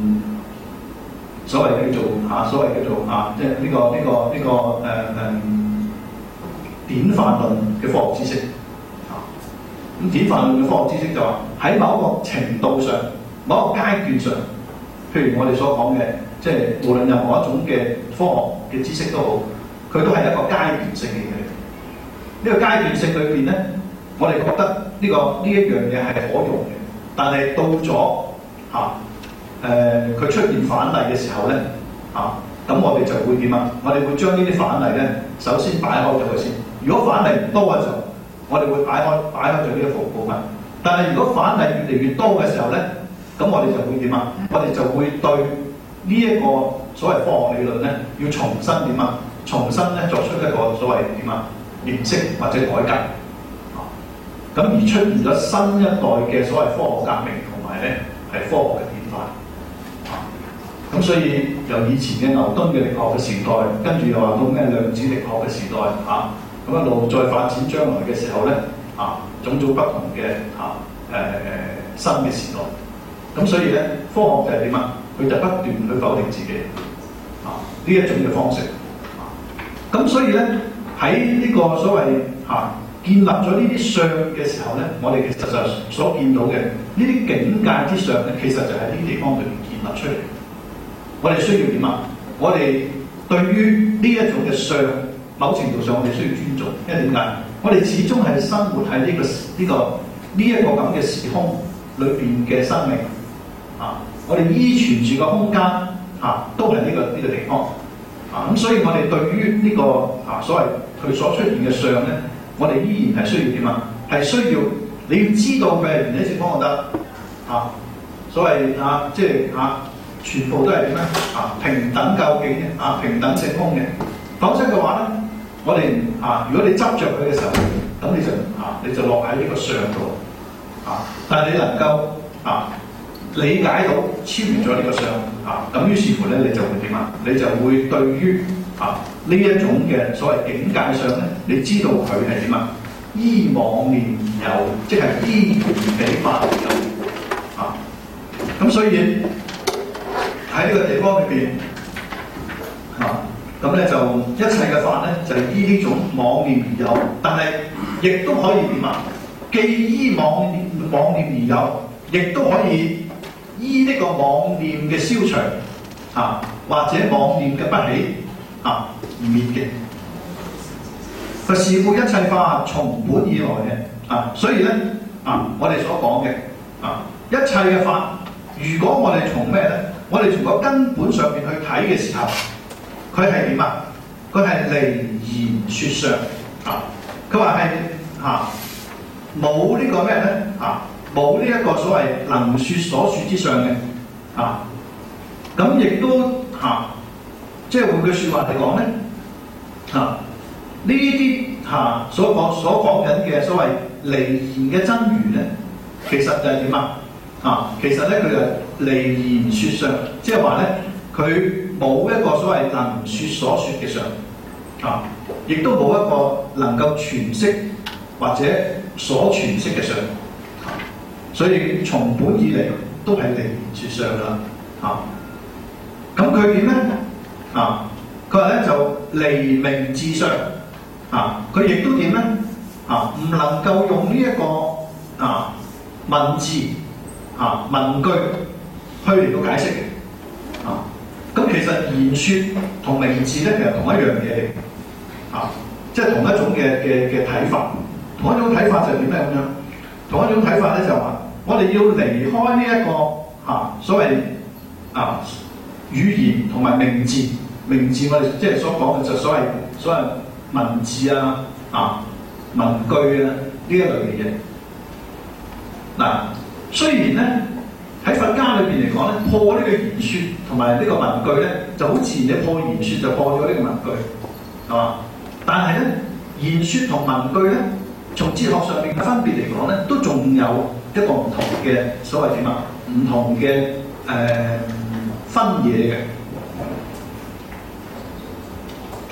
所謂叫做啊所謂叫做啊即係呢個呢、這個呢、這個誒誒、呃、典範論嘅科學知識啊。咁典範論嘅科學知識就話喺某個程度上、某個階段上，譬如我哋所講嘅，即係無論任何一種嘅科學嘅知識都好，佢都係一個階段性嘅嘢。呢、這個階段性裏邊咧，我哋覺得呢、這個呢一樣嘢係可用嘅，但係到咗嚇誒佢出現反例嘅時候咧嚇，咁、啊、我哋就會點啊？我哋會將呢啲反例咧，首先擺開咗佢先。如果反例唔多嘅時候，我哋會擺開擺開咗呢一部部分。但係如果反例越嚟越多嘅時候咧，咁我哋就會點啊？我哋就會對呢一個所謂科學理論咧，要重新點啊？重新咧作出一個所謂點啊認識或者改革啊。咁而出現咗新一代嘅所謂科學革命同埋咧係科學嘅變化啊。咁所以由以前嘅牛頓嘅力學嘅時代，跟住又話到咩量子力學嘅時代啊。咁一路再發展將來嘅時候咧，啊，種種不同嘅啊誒、呃、新嘅時代，咁所以咧，科學就係點啊？佢就不斷去否定自己，啊呢一種嘅方式，啊咁所以咧喺呢個所謂嚇、啊、建立咗呢啲相嘅時候咧，我哋其實就所見到嘅呢啲境界之上咧，其實就喺呢啲地方裏面建立出嚟。我哋需要點啊？我哋對於呢一種嘅相，某程度上我哋需要尊重，因為點解？我哋始終係生活喺呢、這個呢、這個呢一、這個咁嘅時空裏邊嘅生命啊！我哋依存住個空間啊，都係呢、這個呢、這個地方啊！咁所以我哋對於呢、這個啊所謂佢所出現嘅相咧，我哋依然係需要點啊？係需要你要知道佢係原理性方就得啊！所謂啊，即係啊，全部都係點咧？啊，平等究竟嘅啊，平等性空嘅，否則嘅話咧。我哋啊，如果你執着佢嘅時候，咁你就啊，你就落喺呢個相度啊。但係你能夠啊理解到超越咗呢個相啊，咁於是乎咧，你就會點啊？你就會對於啊呢一種嘅所謂境界上咧，你知道佢係點啊？依妄念而有，即係依緣起法而有啊。咁所以喺呢個地方裏邊啊。咁咧就一切嘅法咧就係、是、依呢種妄念而有，但係亦都可以點啊？既依妄念妄念而有，亦都可以依呢個妄念嘅消除啊，或者妄念嘅不起啊而滅嘅。佢是故一切法從本以來嘅啊，所以咧啊，我哋所講嘅啊，一切嘅法，如果我哋從咩咧？我哋從個根本上面去睇嘅時候。佢係點啊？佢係離言說相啊！佢話係嚇冇呢個咩咧啊？冇呢一個所謂能説所説之上嘅啊！咁亦都嚇、啊，即係換句説話嚟講咧嚇，呢啲嚇所講所講緊嘅所謂離言嘅真如咧，其實就係點啊？啊，其實咧佢就離言說相，即係話咧佢。冇一個所謂能説所説嘅相啊，亦都冇一個能夠詮釋或者所詮釋嘅相啊，所以從本以嚟都係離言說相㗎啦啊。咁佢點咧啊？佢話咧就離名自相啊，佢亦都點咧啊？唔能夠用呢、這、一個啊文字啊文句去嚟到解釋嘅啊。咁其實言説同名字咧，其實同一樣嘢嚟，啊，即係同一種嘅嘅嘅睇法。同一種睇法就係點咧咁樣？同一種睇法咧就話，我哋要離開呢、這、一個啊所謂啊語言同埋名字。名字我哋即係所講嘅就所謂所謂文字啊啊文句啊呢一類嘅嘢。嗱、啊，雖然咧。喺佛家裏邊嚟講咧，破呢個言説同埋呢個文句咧，就好自然。你破言説就破咗呢個文句，係嘛？但係咧，言説同文句咧，從哲學上面嘅分別嚟講咧，都仲有一個唔同嘅所謂點啊？唔同嘅誒、呃、分野嘅。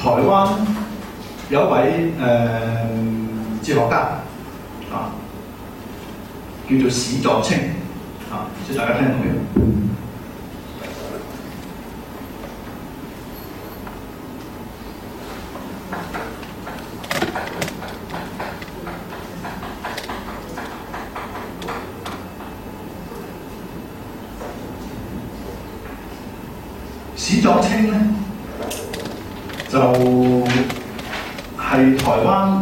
台灣有一位誒、呃、哲學家啊，叫做史作清啊，唔知大家聽到未？史作清咧就係、是、台灣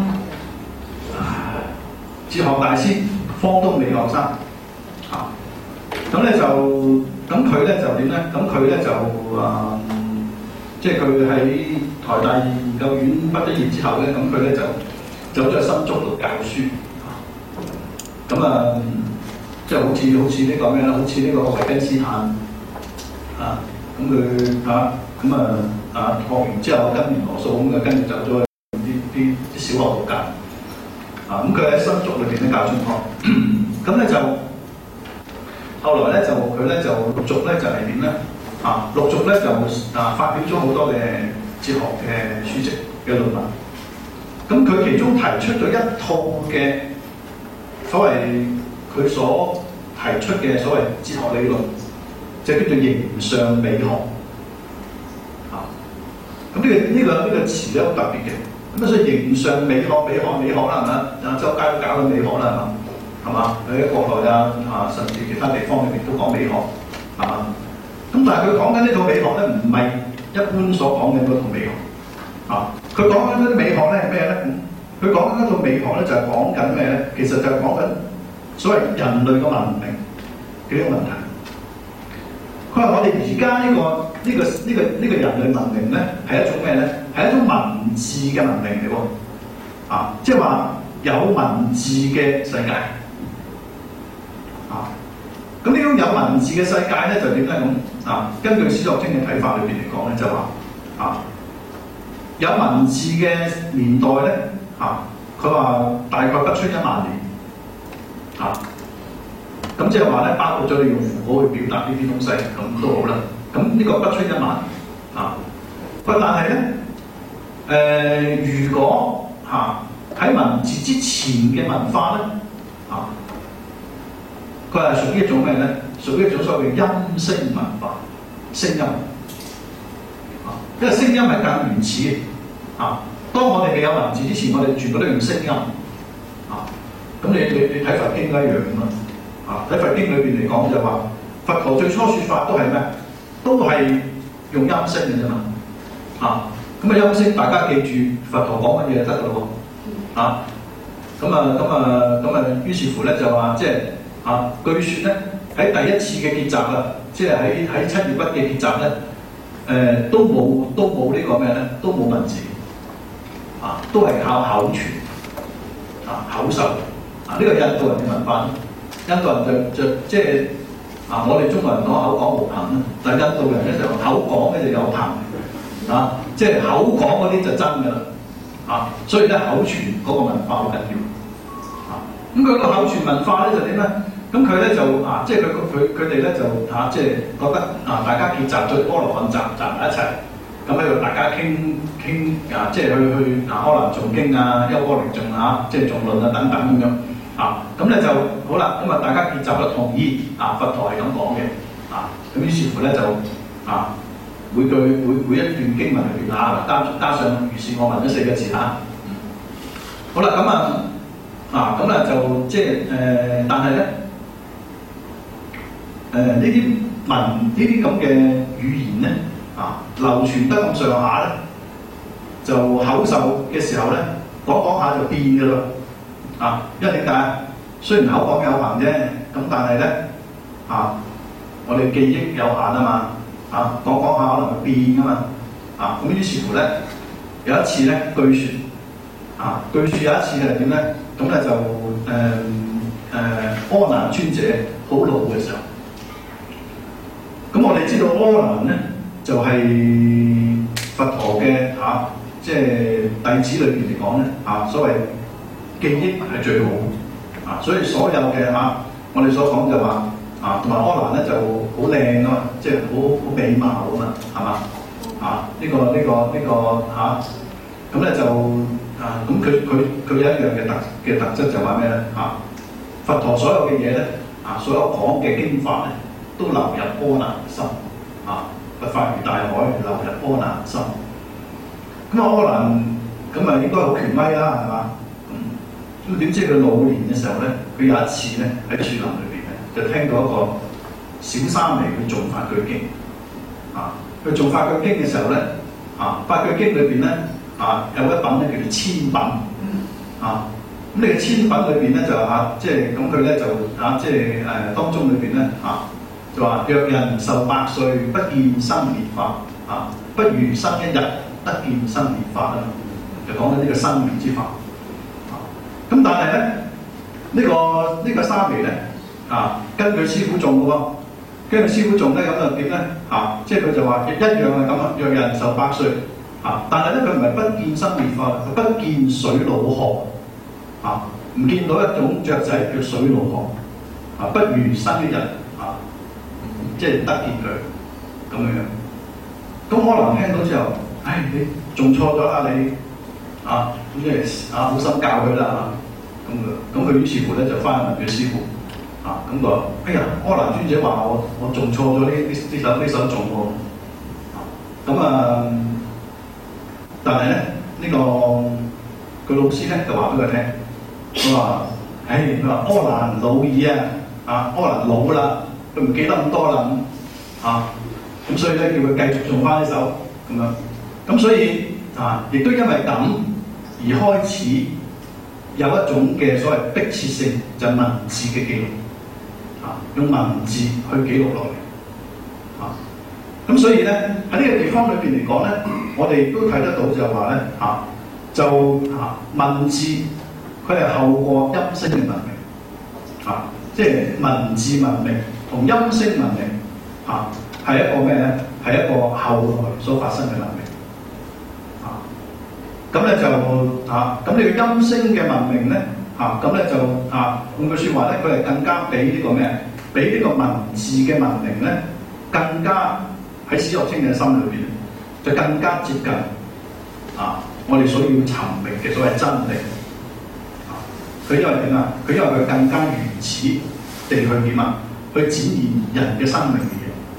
哲學大師方東美學生啊，咁咧就咁佢咧就點咧？咁佢咧就啊，即係佢喺台大研究院畢咗業之後咧，咁佢咧就走咗去新竹度教書啊。咁啊，即係好似好似呢個咩咧？好似呢個維根斯坦啊。咁佢嚇咁啊啊學完之後跟完羅素咁啊，跟住走咗去啲啲啲小學度教啊。咁佢喺新竹裏邊咧教中學，咁咧就後來咧就佢咧就陸續咧就係點咧啊？陸續咧就啊發表咗好多嘅哲學嘅書籍嘅論文。咁佢其中提出咗一套嘅所謂佢所提出嘅所謂哲學理論。就叫做形上美學，啊！咁呢、這個呢、這個呢、這個詞咧好特別嘅，咁啊所以形上美學、美學、美學啦，係咪？啊，周街都搞到美學啦，係嘛？係嘛？喺國內啊，啊，甚至其他地方裏邊都講美學，係嘛？咁但係佢講緊呢套美學咧，唔係一般所講嘅嗰套美學，啊！佢講緊嗰啲美學咧係咩咧？佢講緊嗰套美學咧就係講緊咩咧？其實就係講緊所謂人類嘅文明嘅呢個問題。佢話：我哋而家呢個呢、這個呢、這個呢、這個人類文明咧，係一種咩咧？係一種文字嘅文明嚟喎，啊！即係話有文字嘅世界，啊！咁呢種有文字嘅世界咧，就點咧咁？啊！根據史作清嘅睇法裏邊嚟講咧，就話啊，有文字嘅年代咧，啊，佢話大概不出一萬年，啊！咁即係話咧，包括咗你用符號去表達呢啲東西，咁都好啦。咁呢個不出一萬啊。不但係咧，誒、呃，如果嚇喺、啊、文字之前嘅文化咧，啊，佢係屬於一種咩咧？屬於一種所謂音聲文化，聲音啊。因為聲音係更原始嘅啊。當我哋未有文字之前，我哋全部都用聲音啊。咁你你你睇佛經一樣㗎嘛？啊！喺佛經裏邊嚟講就話，佛陀最初説法都係咩？都係用音聲嘅啫嘛。啊！咁啊音聲，大家記住佛陀講乜嘢就得噶咯喎。啊！咁啊咁啊咁啊，於是乎咧就話，即係啊，據説咧喺第一次嘅結集啊，即係喺喺七月筆嘅結集咧，誒、呃、都冇都冇呢個咩咧？都冇文字。啊！都係靠口傳啊，口授啊，呢、這個印度人嘅文化。印度人就就即係啊！我哋中國人講口講無憑啦，但係印度人咧就口講咧就有憑啊！即係口講嗰啲就真㗎啦啊！所以咧口傳嗰個文化好緊要啊！咁佢個口傳文化咧就點咧？咁佢咧就啊，即係佢佢佢哋咧就嚇，即係覺得啊，大家結集咗阿羅漢集集埋一齊，咁喺度大家傾傾啊，即係去去啊，可能誦經啊、優波離頌啊，即係誦論啊等等咁樣。啊，咁咧就好啦，咁啊大家結集咗同意，啊佛陀係咁講嘅，啊咁於是乎咧就啊每句每每一段經文裏邊啊加加上如是我聞咗四個字嚇、啊，好啦咁啊啊咁啊就即係誒、呃，但係咧誒呢啲文呢啲咁嘅語言咧啊流傳得咁上下咧，就口授嘅時候咧講講下就變㗎啦。啊，因為點解？雖然口講有憑啫，咁但係咧，啊，我哋記憶有限啊嘛，啊，講講下可能會變噶嘛，啊，咁於是乎咧，有一次咧，據説，啊，據説有一次係點咧？咁咧就誒誒，阿難尊者好老嘅時候，咁我哋知道阿難咧就係、是、佛陀嘅嚇、啊，即係弟子裏邊嚟講咧，啊，所謂。記憶係最好啊，所以所有嘅嚇、啊，我哋所講就話啊，同埋阿難咧就好靚啊嘛，即係好好美貌啊嘛，係嘛啊呢、這個呢、這個呢、這個嚇，咁、啊、咧就啊咁佢佢佢有一樣嘅特嘅特質就話咩咧嚇？佛陀所有嘅嘢咧啊，所有講嘅經法咧，都流入阿難心啊，佛法如大海流入阿難心。咁啊阿難咁啊應該好權威啦，係嘛？咁點知佢老年嘅時候咧，佢有一次咧喺樹林裏邊咧，就聽到一個小沙彌去誦法句經啊。佢誦法句經嘅時候咧啊，法句經裏邊咧啊有一品咧叫做千品啊。咁你嘅千品裏邊咧就嚇，即係咁佢咧就嚇，即係誒、呃、當中裏邊咧嚇就話：若人壽百歲，不見生滅法啊，不如生一日得見生滅法啊！就講緊呢個生滅之法啊。咁但係咧呢、呢個呢、呢個沙彌咧啊，跟佢師傅誦嘅喎，跟佢師傅誦咧咁就點咧啊？即係佢就話一樣係咁啊！若人壽百歲啊，但係咧佢唔係不見生滅法，佢不見水老河。啊！唔見到一種雀仔叫水老河，啊，不如生一日啊，即係得見佢咁樣樣。咁可能聽到之後，唉，你仲錯咗啦你啊！咁即係啊，好心教佢啦嚇。咁佢咁佢於是乎咧就翻去問佢師傅啊，咁佢話：哎呀，阿難尊者話我我仲錯咗呢呢呢首呢首頌喎。咁啊，但係咧呢、呢個佢老師咧就話俾佢聽。佢話：唉，佢話阿難老矣啊，啊阿難老啦，佢唔記得咁多啦咁啊，咁所以咧叫佢繼續誦翻呢首咁樣，咁所以啊，亦都因為咁而開始有一種嘅所謂迫切性，就係、文字嘅記錄啊，用文字去記錄落嚟啊，咁所以咧喺呢個地方裏邊嚟講咧，我哋都睇得到就係話咧啊，就啊文字。佢係後過音聲嘅文明，啊，即係文字文明同音聲文明，啊，係一個咩咧？係一個後來所發生嘅文明，啊，咁咧就啊，咁你個音聲嘅文明咧，啊，咁咧就啊，換句説話咧，佢係更加比呢個咩？比呢個文字嘅文明咧，更加喺史學清嘅心裏邊，就更加接近啊，我哋所要尋覓嘅所謂真理。佢因為點啊？佢因為佢更加原始地去點啊？去展現人嘅生命嘅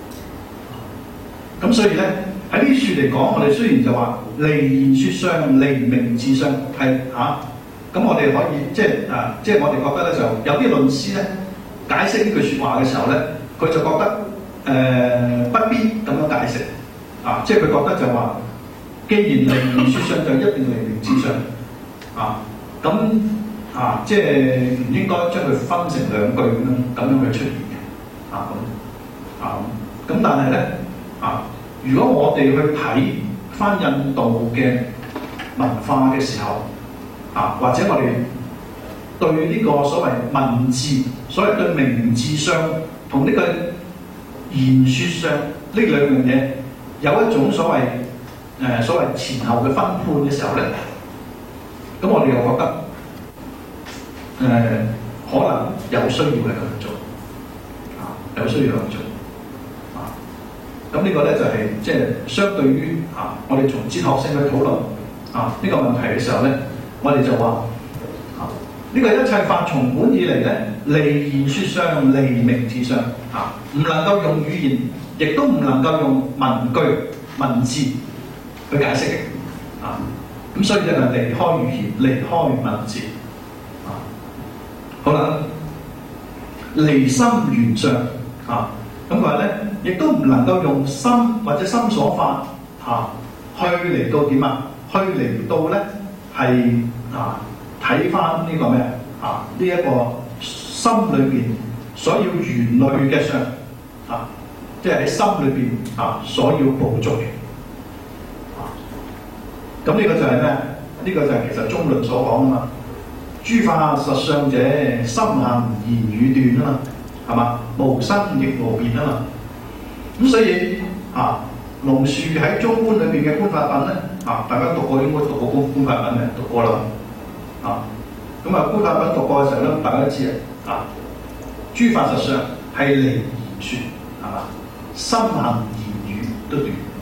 嘢。咁所以咧喺呢處嚟講，我哋雖然就話離言説相，離名字相係嚇。咁、啊、我哋可以即係啊，即係我哋覺得咧，就有啲論師咧解釋呢句説話嘅時候咧，佢就覺得誒、呃、不必咁樣解釋啊，即係佢覺得就話，既然離言説相，就一定離名字相啊，咁。啊，即係唔應該將佢分成兩句咁樣咁樣去出現嘅，啊咁，啊咁，但係咧，啊，如果我哋去睇翻印度嘅文化嘅時候，啊或者我哋對呢個所謂文字，所謂對名字上同呢個言説上呢兩樣嘢有一種所謂誒、呃、所謂前後嘅分判嘅時候咧，咁我哋又覺得。誒、呃、可能有需要係咁樣做，啊有需要咁做，啊咁呢個咧就係、是、即係相對於啊我哋從哲學性去討論啊呢、這個問題嘅時候咧，我哋就話啊呢、這個一切法從本以嚟咧，離言説相，離名字相，啊唔能夠用語言，亦都唔能夠用文句文字去解釋嘅，啊咁所以就係離開語言，離開文字。好啦，離心緣相啊，咁佢話咧，亦都唔能夠用心或者心所法啊，去嚟到點啊？去嚟到咧係啊，睇翻呢個咩啊？呢、這、一個心裏邊所要緣類嘅相啊，即係喺心裏邊啊所要捕捉嘅啊。咁呢個就係咩？呢、這個就係其實中論所講啊嘛。諸法實相者，心行言語斷啊嘛，係嘛？無生亦無滅啊嘛。咁所以啊，龍樹喺中觀裏邊嘅觀法品咧，啊，大家讀過應該讀過觀觀法品嘅，讀過啦。啊，咁啊觀法品讀過嘅時候咧，大家都知啊，諸法實相係離言説，係嘛？心行言語都斷，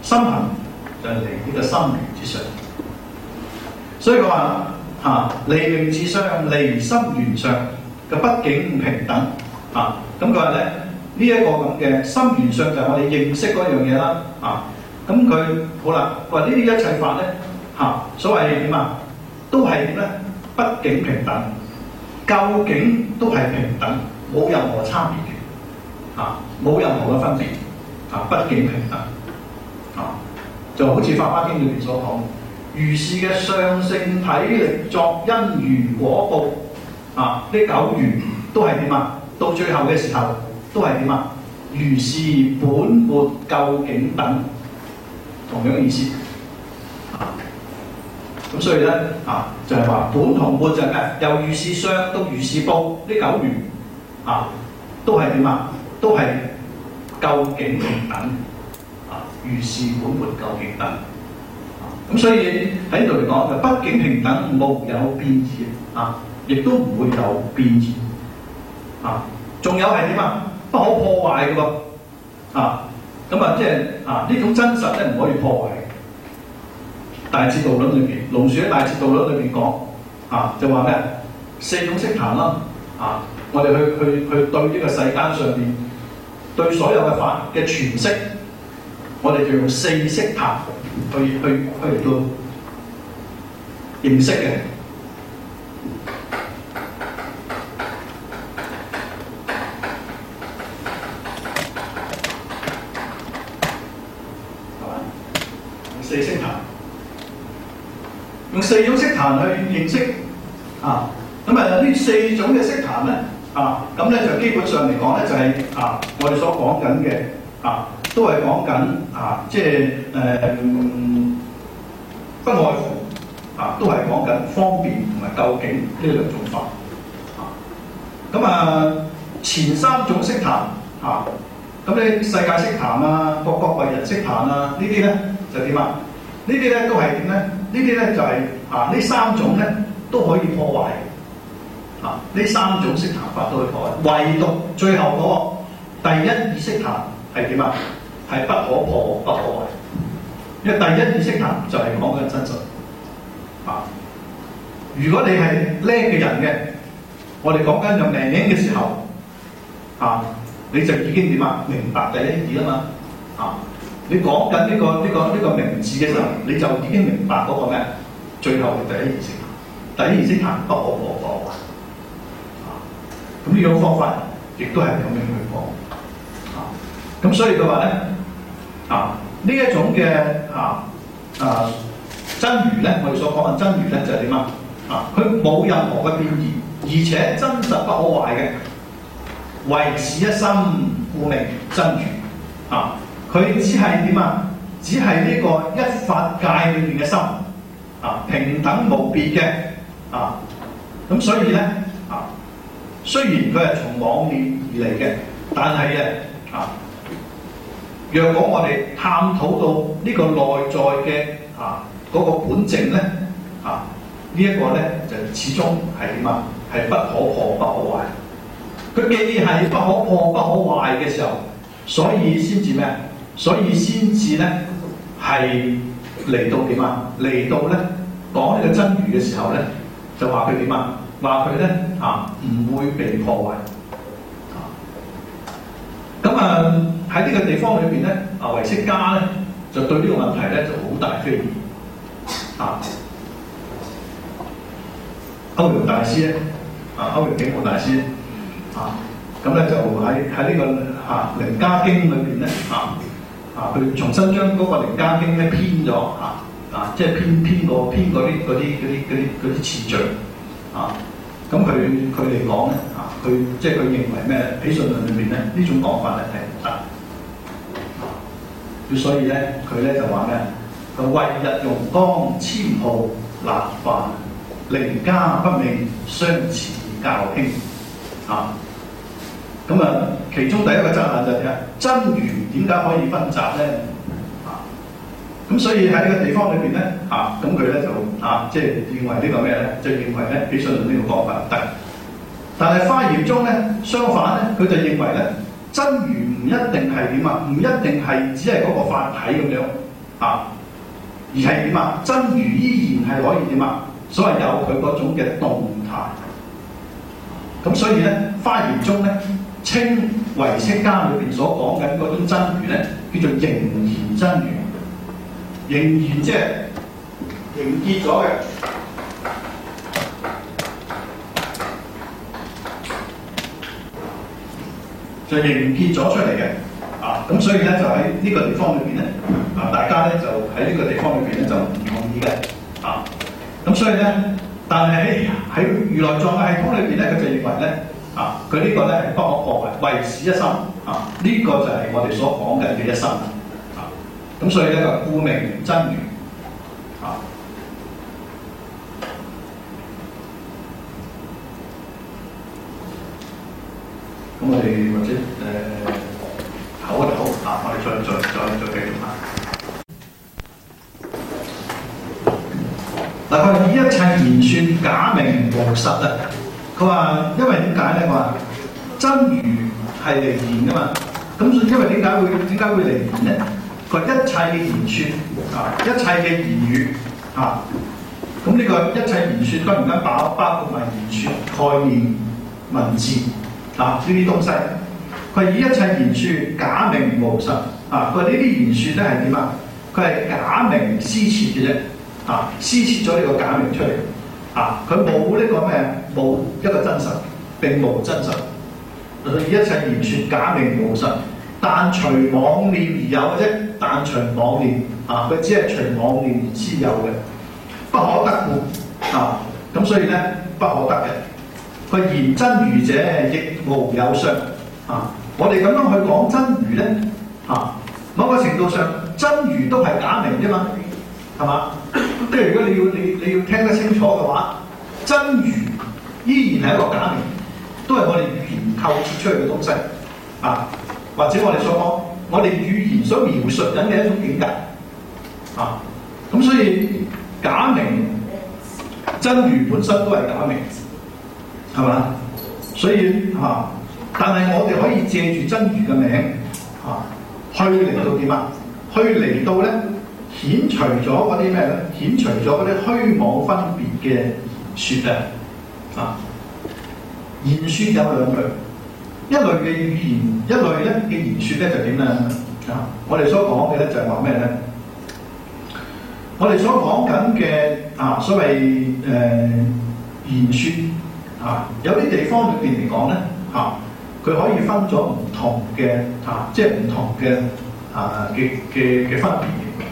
心行就係離呢個心源之上。所以佢話嚇離名自相，離心源上嘅畢竟平等嚇。咁佢話咧呢一個咁嘅心源上就係我哋認識嗰樣嘢啦啊。咁佢好啦，佢話呢啲一切法咧嚇，所謂點啊，都係點咧？畢竟平等，究竟都係平等，冇任何差別嘅嚇，冇任何嘅分別嚇，畢竟平等啊，就好似《法華經》裏邊所講，如是嘅相性體力作因緣果報啊，呢九緣都係點啊？到最後嘅時候都係點啊？如是本末究竟等。同樣意思啊，咁所以咧啊，就係、是、話本同末就係咩？由如是相到如是報呢九緣啊，都係點啊？都係究竟平等啊，如是本末究竟等啊。咁所以喺呢度嚟講，就畢竟平等，無有變異啊，亦都唔會有變異啊。仲有係點啊？不可破壞嘅喎啊。咁啊，即係啊，呢種真實咧唔可以破壞。大智度論裏邊，龍樹喺大智度論裏邊講啊，就話咩？四種悉檀啦，啊，我哋去去去對呢個世間上邊對所有嘅法嘅詮釋，我哋就用四悉檀去去去到認識嘅。四悉檀，用四種悉檀去認識啊，咁啊呢四種嘅悉檀咧啊，咁咧就基本上嚟講咧就係、是、啊，我哋所講緊嘅啊，都係講緊啊，即係誒不外乎啊，都係講緊方便同埋究竟呢兩種法啊。咁啊前三種悉檀啊，咁咧世界悉檀啊、各國為人悉檀啊，呢啲咧就點啊？呢啲咧都係點咧？呢啲咧就係、是、啊，呢三種咧都可以破壞啊！呢三種悉檀法都可以破壞，唯獨最後嗰個第一義悉檀係點啊？係不可破、不可壞。因為第一義悉檀就係講緊真實啊！如果你係叻嘅人嘅，我哋講緊有名嘅時候啊，你就已經點啊？明白第一義啦嘛啊！你講緊呢個呢、這個呢、這個名字嘅時候，你就已經明白嗰個咩？最後嘅第一義悉檀，第一義悉檀不可破不可壞啊！咁呢種方法亦都係咁樣去講啊！咁所以佢話咧啊，呢一種嘅啊啊真如咧，我哋所講嘅真如咧就係點啊？啊，佢冇任何嘅變異，而且真實不可壞嘅，唯是一心，故名真如啊！佢只係點啊？只係呢個一法界裏面嘅心啊，平等無別嘅啊。咁所以咧啊，雖然佢係從妄念而嚟嘅，但係咧啊，若果我哋探討到呢個內在嘅啊嗰、那個本性咧啊，這個、呢一個咧就始終係點啊？係不可破不可壞。佢既係不可破不可壞嘅時候，所以先至咩？所以先至咧係嚟到點啊？嚟到咧講呢個真如嘅時候咧，就話佢點啊？話佢咧啊唔會被破壞啊！咁啊喺呢個地方裏邊咧，啊唯識家咧就對呢個問題咧就好大非議啊！歐陽大師咧啊，歐陽竟無大師啊，咁咧就喺喺呢個啊《楞伽經》裏邊咧啊。啊！佢重新將嗰個《楞伽經》咧編咗啊啊，即係編編過編過啲嗰啲嗰啲嗰啲嗰啲次序啊。咁佢佢嚟講咧啊，佢即係佢認為咩？喺信論裏面咧呢種講法咧係唔得啊。咁所以咧佢咧就話咩？佢為日用光纖浩立法，楞伽不命相似較輕啊。咁啊，其中第一個爭論就係真如點解可以分集咧？啊，咁所以喺呢個地方裏邊咧，啊，咁佢咧就啊，即係認為呢個咩咧？就認為咧，起信論呢個講法唔得。但係華嚴宗咧，相反咧，佢就認為咧，真如唔一定係點啊？唔一定係只係嗰個法體咁樣， 而係點啊？真如依然係可以點啊？所謂有佢嗰種嘅動態。咁所以咧，華嚴宗咧稱唯識家裏邊所講緊嗰種真如咧，叫做仍然真如。仍然即係凝結咗嘅。就凝結咗出嚟嘅，啊，咁所以咧就喺呢個地方裏邊咧，啊，大家咧就喺呢個地方裏邊咧就唔同意嘅，啊，咁所以咧，但係喺喺如來藏嘅系統裏邊咧，佢就認為咧，啊，佢呢個咧係不可破壞，唯是一心，啊，呢、這個就係我哋所講嘅嘅一心，啊，咁所以咧就故名真如，啊。咁我哋或者誒唞一唞啊，我哋再再再再繼續下。嗱，佢話以一切言說假名無實啊！佢話因為點解咧？我話真如係離言噶嘛，咁因為點解會點解會離言咧？佢話一切嘅言說啊，一切嘅言語啊，咁呢個一切言說當然間包包括埋言說概念文字。啊！呢啲東西，佢以一切言說假名無實啊！佢話呢啲言說咧係點啊？佢係假名施設嘅啫，啊！施設咗呢個假名出嚟，啊！佢冇呢個咩？冇一個真實，並無真實。佢以一切言說假名無實，但隨妄念而有嘅啫。但隨妄念啊！佢只係隨妄念而知有嘅，不可得故啊！咁所以咧，不可得嘅。佢言真如者亦無有相啊！我哋咁樣去講真如咧啊，某個程度上真如都係假名啫嘛，係嘛？即係如果你要你你要聽得清楚嘅話，真如依然係一個假名，都係我哋語言構設出嚟嘅東西啊，或者我哋所講，我哋語言所描述緊嘅一種境界啊，咁所以假名真如本身都係假名。係嘛？所以嚇、啊，但係我哋可以借住真如嘅名嚇、啊，去嚟到點啊？去嚟到咧，遣除咗嗰啲咩咧？遣除咗嗰啲虛妄分別嘅言説啊！啊，言説有兩類，一類嘅語言，一類咧嘅言説咧就點咧？啊，我哋所講嘅咧就係話咩咧？我哋所講緊嘅啊，所謂誒、呃、言説。啊，有啲地方裏邊嚟講咧，嚇、啊，佢可以分咗唔同嘅嚇、啊，即係唔同嘅啊嘅嘅嘅分別。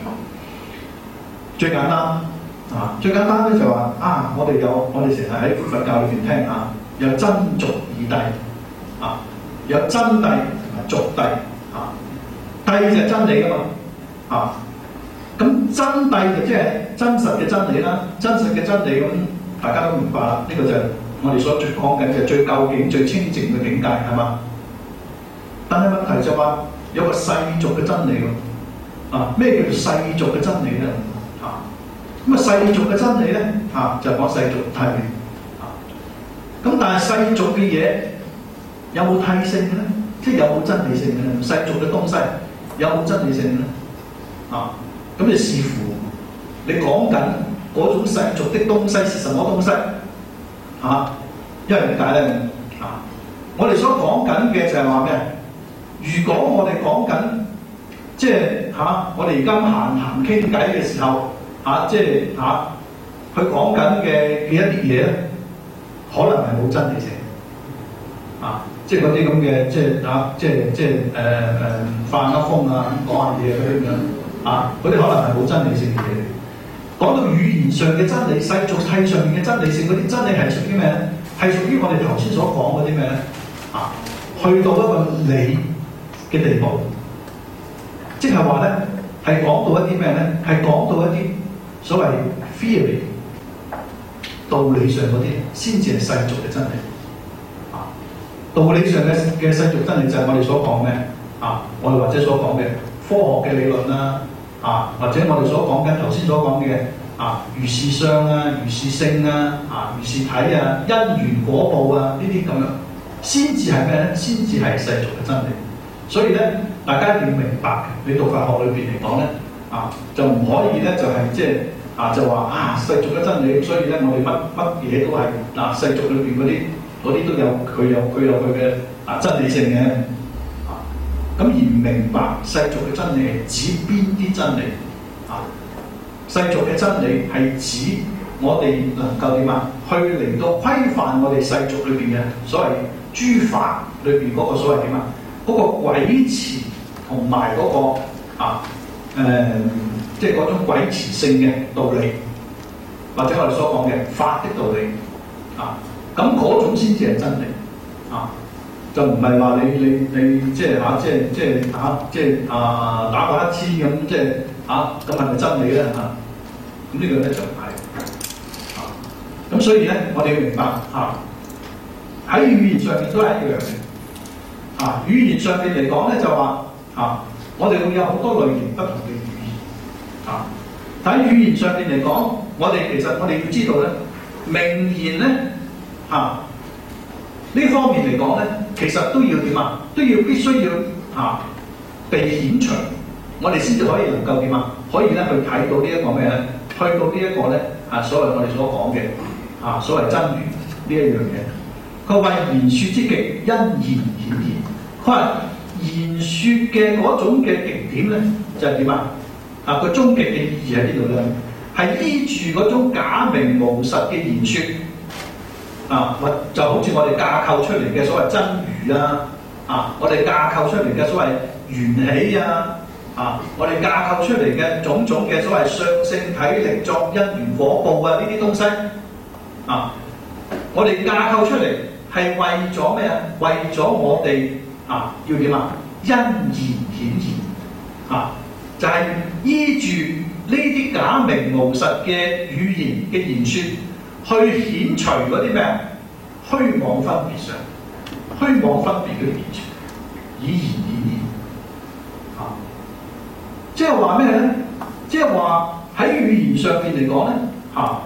最簡單啊，最簡單咧就話啊，我哋有我哋成日喺佛教裏邊聽啊，有真俗二諦啊，有真諦同埋俗諦啊，諦就係真理噶嘛啊，咁真諦就即係真實嘅真理啦，真實嘅真理咁大家都明白啦，呢、這個就係我哋所講緊嘅最究竟、最清淨嘅境界，係嘛？但係問題就話有個世俗嘅真理喎，啊，咩叫做世俗嘅真理咧？啊，咁啊世俗嘅真理咧，啊就講世俗諦，啊，咁但係世俗嘅嘢有冇諦性嘅咧？即係有冇真理性嘅咧？世俗嘅東西有冇真理性嘅咧？啊，咁就視乎你講緊嗰種世俗的東西是什麼東西。啊，因為點解咧？啊，我哋所講緊嘅就係話咩？如果我哋講緊，即係嚇、啊，我哋而家閒閒傾偈嘅時候，嚇、啊，即係嚇，佢講緊嘅嘅一啲嘢咧，可能係冇真理性。啊，即係嗰啲咁嘅，即係嚇，即係即係誒誒發噏風啊，講下嘢嗰啲咁樣，啊，嗰啲可能係冇真理性嘅嘢。講到語言上嘅真理，世俗諦上面嘅真理性，嗰啲真理係屬於咩咧？係屬於我哋頭先所講嗰啲咩咧？啊，去到一個理嘅地步，即係話咧，係講到一啲咩咧？係講到一啲所謂 theory 道理上嗰啲，先至係世俗嘅真理。啊，道理上嘅嘅世俗真理就係我哋所講咩？啊，我哋或者所講嘅科學嘅理論啦。啊，或者我哋所講緊頭先所講嘅啊，如是相啊，如是性啊，啊，如是體啊，因緣果報啊，呢啲咁樣，先至係咩咧？先至係世俗嘅真理。所以咧，大家一定要明白嘅。你讀法學裏邊嚟講咧， 啊，就唔可以咧就係即係啊就話啊世俗嘅真理，所以咧我哋乜乜嘢都係嗱、啊、世俗裏邊嗰啲嗰啲都有佢有佢有佢嘅啊真理性嘅啊，咁而唔明白世俗嘅真理係指邊啲真理啊？世俗嘅真理係指我哋能夠點啊？去嚟到規範我哋世俗裏邊嘅所謂諸法裏邊嗰個所謂點啊？嗰、那個軌詞同埋嗰個啊誒、呃，即係嗰種軌詞性嘅道理，或者我哋所講嘅法的道理啊，咁嗰種先至係真理啊，就唔係話你你你即係嚇，即係即係嚇，即係啊打過一千咁，即係嚇咁係咪真理咧嚇？咁呢個咧就唔係啊，咁所以咧我哋要明白嚇，喺語言上面都係一樣嘅啊，語言上面嚟講咧就話啊。我哋會有好多類型不同嘅語言啊！但喺語言上邊嚟講，我哋其實我哋要知道咧，名言咧嚇呢方面嚟講咧，其實都要點啊？都要必須要嚇、啊、被遣除，我哋先至可以能夠點啊？可以咧去睇到呢一個咩咧？去到呢一個咧啊，所謂我哋所講嘅啊，所謂真語呢一樣嘢。佢為言說之極，因言顯現。佢話言説嘅嗰種嘅極點咧，就係點啊？啊，個終極嘅意義喺呢度咧，係依住嗰種假名無實嘅言説啊，或就好似我哋架構出嚟嘅所謂真語啊，啊，我哋架構出嚟嘅所謂緣起啊，啊，我哋架構出嚟嘅種種嘅所謂相性體力作因緣果報啊，呢啲東西啊，我哋架構出嚟係為咗咩啊？為咗我哋。啊，要點啊？因言顯現啊，就係、是、依住呢啲假名無實嘅語言嘅言説，去遣除嗰啲咩啊？虛妄分別上，虛妄分別嗰啲言説，以言顯現啊，即係話咩咧？即係話喺語言上邊嚟講咧，嚇、啊，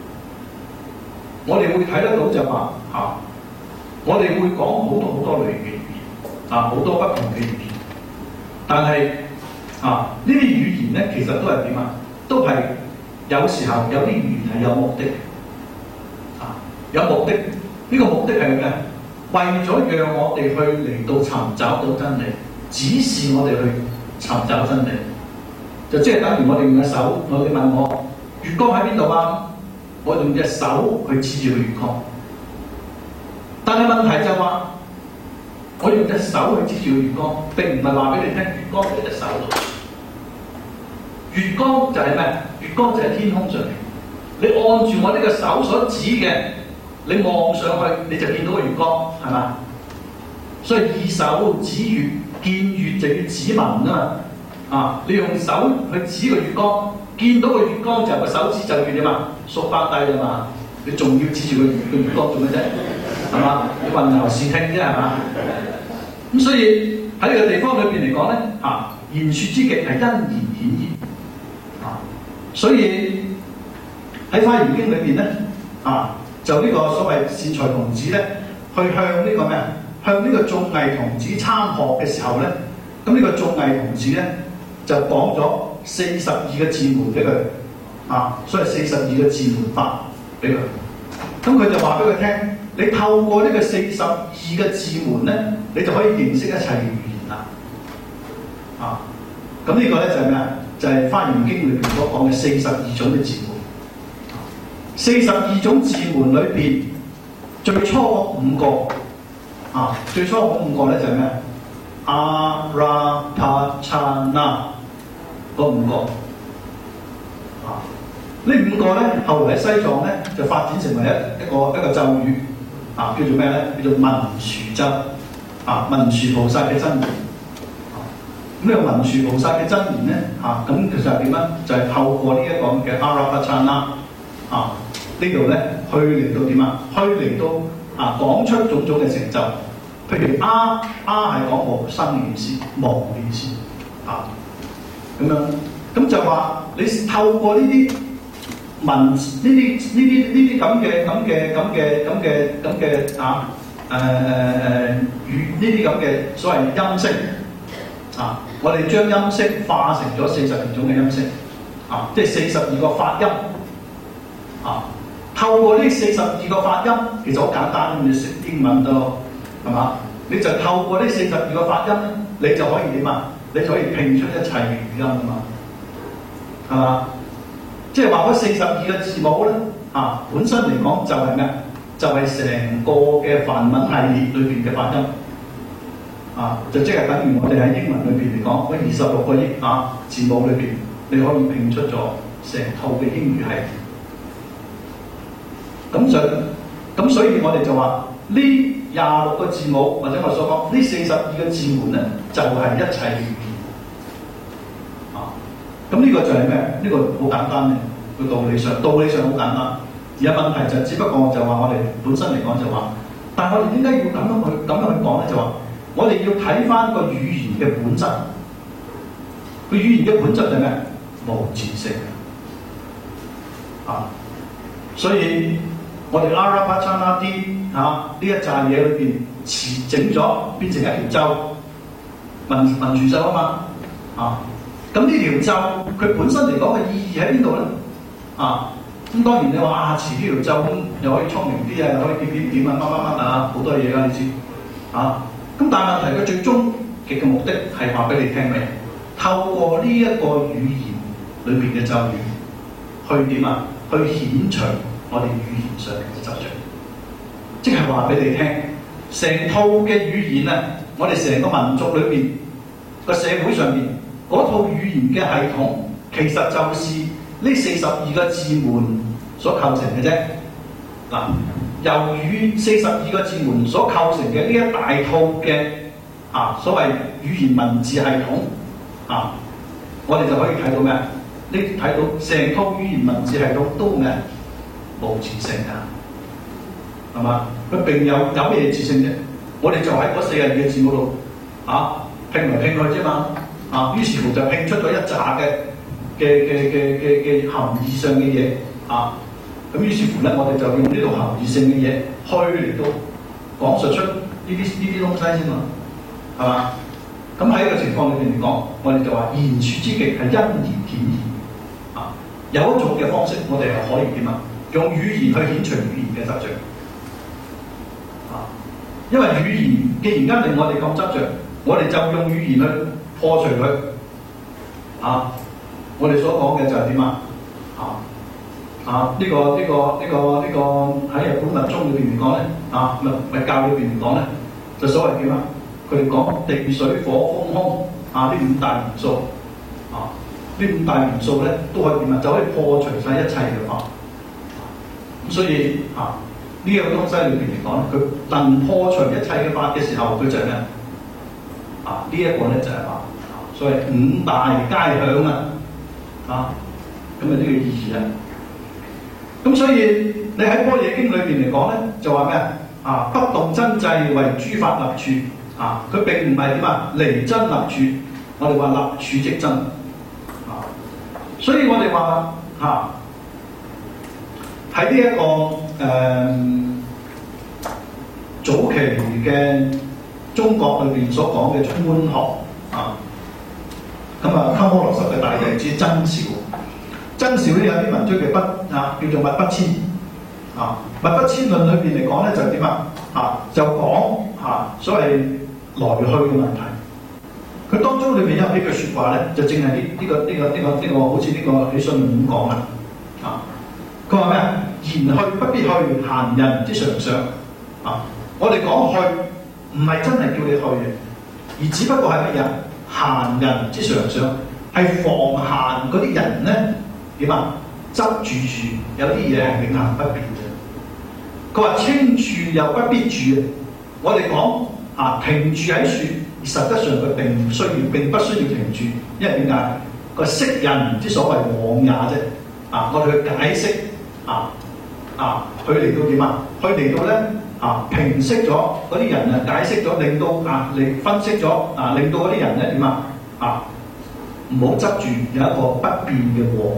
我哋會睇得到就話嚇、啊，我哋會講好多好多類嘅。啊，好多不同嘅語言，但係啊，呢啲語言咧，其實都係點啊？都係有時候有啲語言係有目的啊，有目的。呢、這個目的係咩？為咗讓我哋去嚟到尋找到真理，指示我哋去尋找真理，就即係等於我哋用隻手，我哋問我月光喺邊度啊？我用隻手去指住個月光，但係問題就係話。我用隻手去指住個月光，並唔係話俾你聽月光喺隻手度。月光就係咩？月光就喺天空上面。你按住我呢個手所指嘅，你望上去你就見到個月光，係嘛？所以以手指月，見月就要指紋啊嘛。啊，你用手去指個月光，見到個月光就個手指就要點啊？縮翻低啊嘛。你仲要指住個月個月光做咩啫？係嘛？你混淆視聽啫，係嘛？咁所以喺呢個地方裏邊嚟講咧，啊，言説之極係因言顯現，啊，所以喺《華嚴經》裏邊咧，啊，就呢個所謂善財童子咧，去向呢個咩啊？向呢個眾藝童子參學嘅時候咧，咁呢個眾藝童子咧就講咗四十二個字門俾佢，啊，所以四十二個字門法俾佢，咁佢就話俾佢聽。你透過呢個四十二個字門咧，你就可以認識一切語言啦。啊，咁呢個咧就係咩啊？就係《華嚴經》裏邊所講嘅四十二種嘅字門。四十二種字門裏邊，最初五個啊，最初嗰五個咧就係咩？阿拉帕查那嗰五個啊，呢五個咧後來喺西藏咧就發展成為一一個一個咒語。啊，叫做咩咧？叫做文殊咒啊，文殊菩薩嘅真言。咁、啊、呢、這個文殊菩薩嘅真言咧，啊，咁其實係點咧？就係、是、透過呢一個嘅阿拉帕查那啊，呢度咧去嚟到點啊？去嚟到啊，講出種種嘅成就。譬如阿阿係講無生念事、無念事啊，咁樣咁就話你透過呢啲。文呢啲呢啲呢啲咁嘅咁嘅咁嘅咁嘅咁嘅啊誒誒誒語呢啲咁嘅所謂音聲啊，我哋將音色化成咗四十二種嘅音色，啊，即係四十二個發音，啊，透過呢四十二個發音，其實好簡單，你識英文得咯，係嘛？你就透過呢四十二個發音咧，你就可以點啊？你就可以拼出一切嘅語音啊嘛，係嘛？即係話嗰四十二個字母咧，啊，本身嚟講就係咩？就係、是、成個嘅梵文系列裏邊嘅發音。啊，就即係等於我哋喺英文裏邊嚟講，嗰二十六個億啊字母裏邊，你可以拼出咗成套嘅英語系列。咁就咁，所以我哋就話呢廿六個字母，或者我所講呢四十二個字門咧，就係、是、一切語言。啊，咁呢個就係咩？呢、這個好簡單嘅個道理上，道理上好簡單。而家問題就只不過就話我哋本身嚟講就話，但係我哋點解要咁樣去咁樣去講咧？就話。我哋要睇翻個語言嘅本質，個語言嘅本質係咩？無字性啊！所以我哋拉拉巴差拉啲嚇呢一紮嘢裏邊，詞整咗變成一條咒，文文殊咒啊嘛啊！咁呢條咒佢本身嚟講嘅意義喺邊度咧？啊！咁當然你話啊，詞呢條咒咁又可以聰明啲啊，又可以點點點啊，乜乜乜啊，好多嘢㗎，你知啊？咁但係問題，佢最終極嘅目的係話俾你聽咩？透過呢一個語言裏邊嘅咒語，去點啊？去遣除我哋語言上嘅執著，即係話俾你聽，成套嘅語言啊，我哋成個民族裏邊個社會上邊嗰套語言嘅系統，其實就是呢四十二個字門所構成嘅啫。嗱。由語四十二個字門所構成嘅呢一大套嘅啊所謂語言文字系統啊，我哋就可以睇到咩？你睇到成套語言文字系統都咩？無字性㗎，係嘛？佢並有有咩字性啫？我哋就喺嗰四十二個字母度啊拼嚟拼去啫嘛啊，於是乎就拼出咗一紮嘅嘅嘅嘅嘅嘅含義上嘅嘢啊。咁於是乎咧，我哋就用呢度含義性嘅嘢去嚟到講述出呢啲呢啲東西先嘛，係嘛？咁喺呢個情況裏邊嚟講，我哋就話言處之極係因言顯義啊。有一種嘅方式，我哋係可以點啊？用語言去遣除語言嘅執著啊。因為語言既然間令我哋咁執著，我哋就用語言去破除佢啊。我哋所講嘅就係點啊？啊！啊！呢、這個呢、這個呢、這個呢、這個喺日本密宗裏邊嚟講咧，啊密密教裏邊嚟講咧，就所謂點啊？佢哋講地水火風空啊，呢五大元素啊，呢五大元素咧都可以點啊？就可以破除晒一切嘅法。咁所以啊，呢、這個東西裏邊嚟講咧，佢能破除一切嘅法嘅時候，佢就係咩啊？這個、呢一個咧就係、是、話，所謂五大皆響啊！啊，咁啊呢個意義啊！咁所以你喺《般若經》裏邊嚟講咧，就話咩啊？不動真際為諸法立處啊！佢並唔係點啊？離真立處，我哋話立處即真啊！所以我哋話嚇喺呢一個誒、呃、早期嘅中國裏邊所講嘅中觀學啊，咁啊鳩摩羅什嘅大弟子僧肇。僧肇咧有啲文章嘅筆啊，叫做《密不遷》啊，《密不遷論》裏邊嚟講咧就係點啊？啊，就講啊所謂來去嘅問題。佢當中裏邊有呢句説話咧，就正係呢呢個呢、這個呢、這個呢、這個好似呢、這個起信論咁講啦。啊，佢話咩啊？言去不必去，閒人之常想。啊，我哋講去唔係真係叫你去嘅，而只不過係乜嘢？閒人之常想，係防閒嗰啲人咧。點啊？執住住有啲嘢係永恆不變嘅。佢話清住又不必住。我哋講啊，停住喺樹，實質上佢並唔需要，並不需要停住，因為點解？個識人之所謂往也啫。啊，我哋去解釋啊啊，佢嚟到點啊？佢嚟到咧啊，平息咗嗰啲人啊，解釋咗，令到啊，嚟分析咗啊，令到嗰啲人咧點啊啊，唔好執住有一個不變嘅往。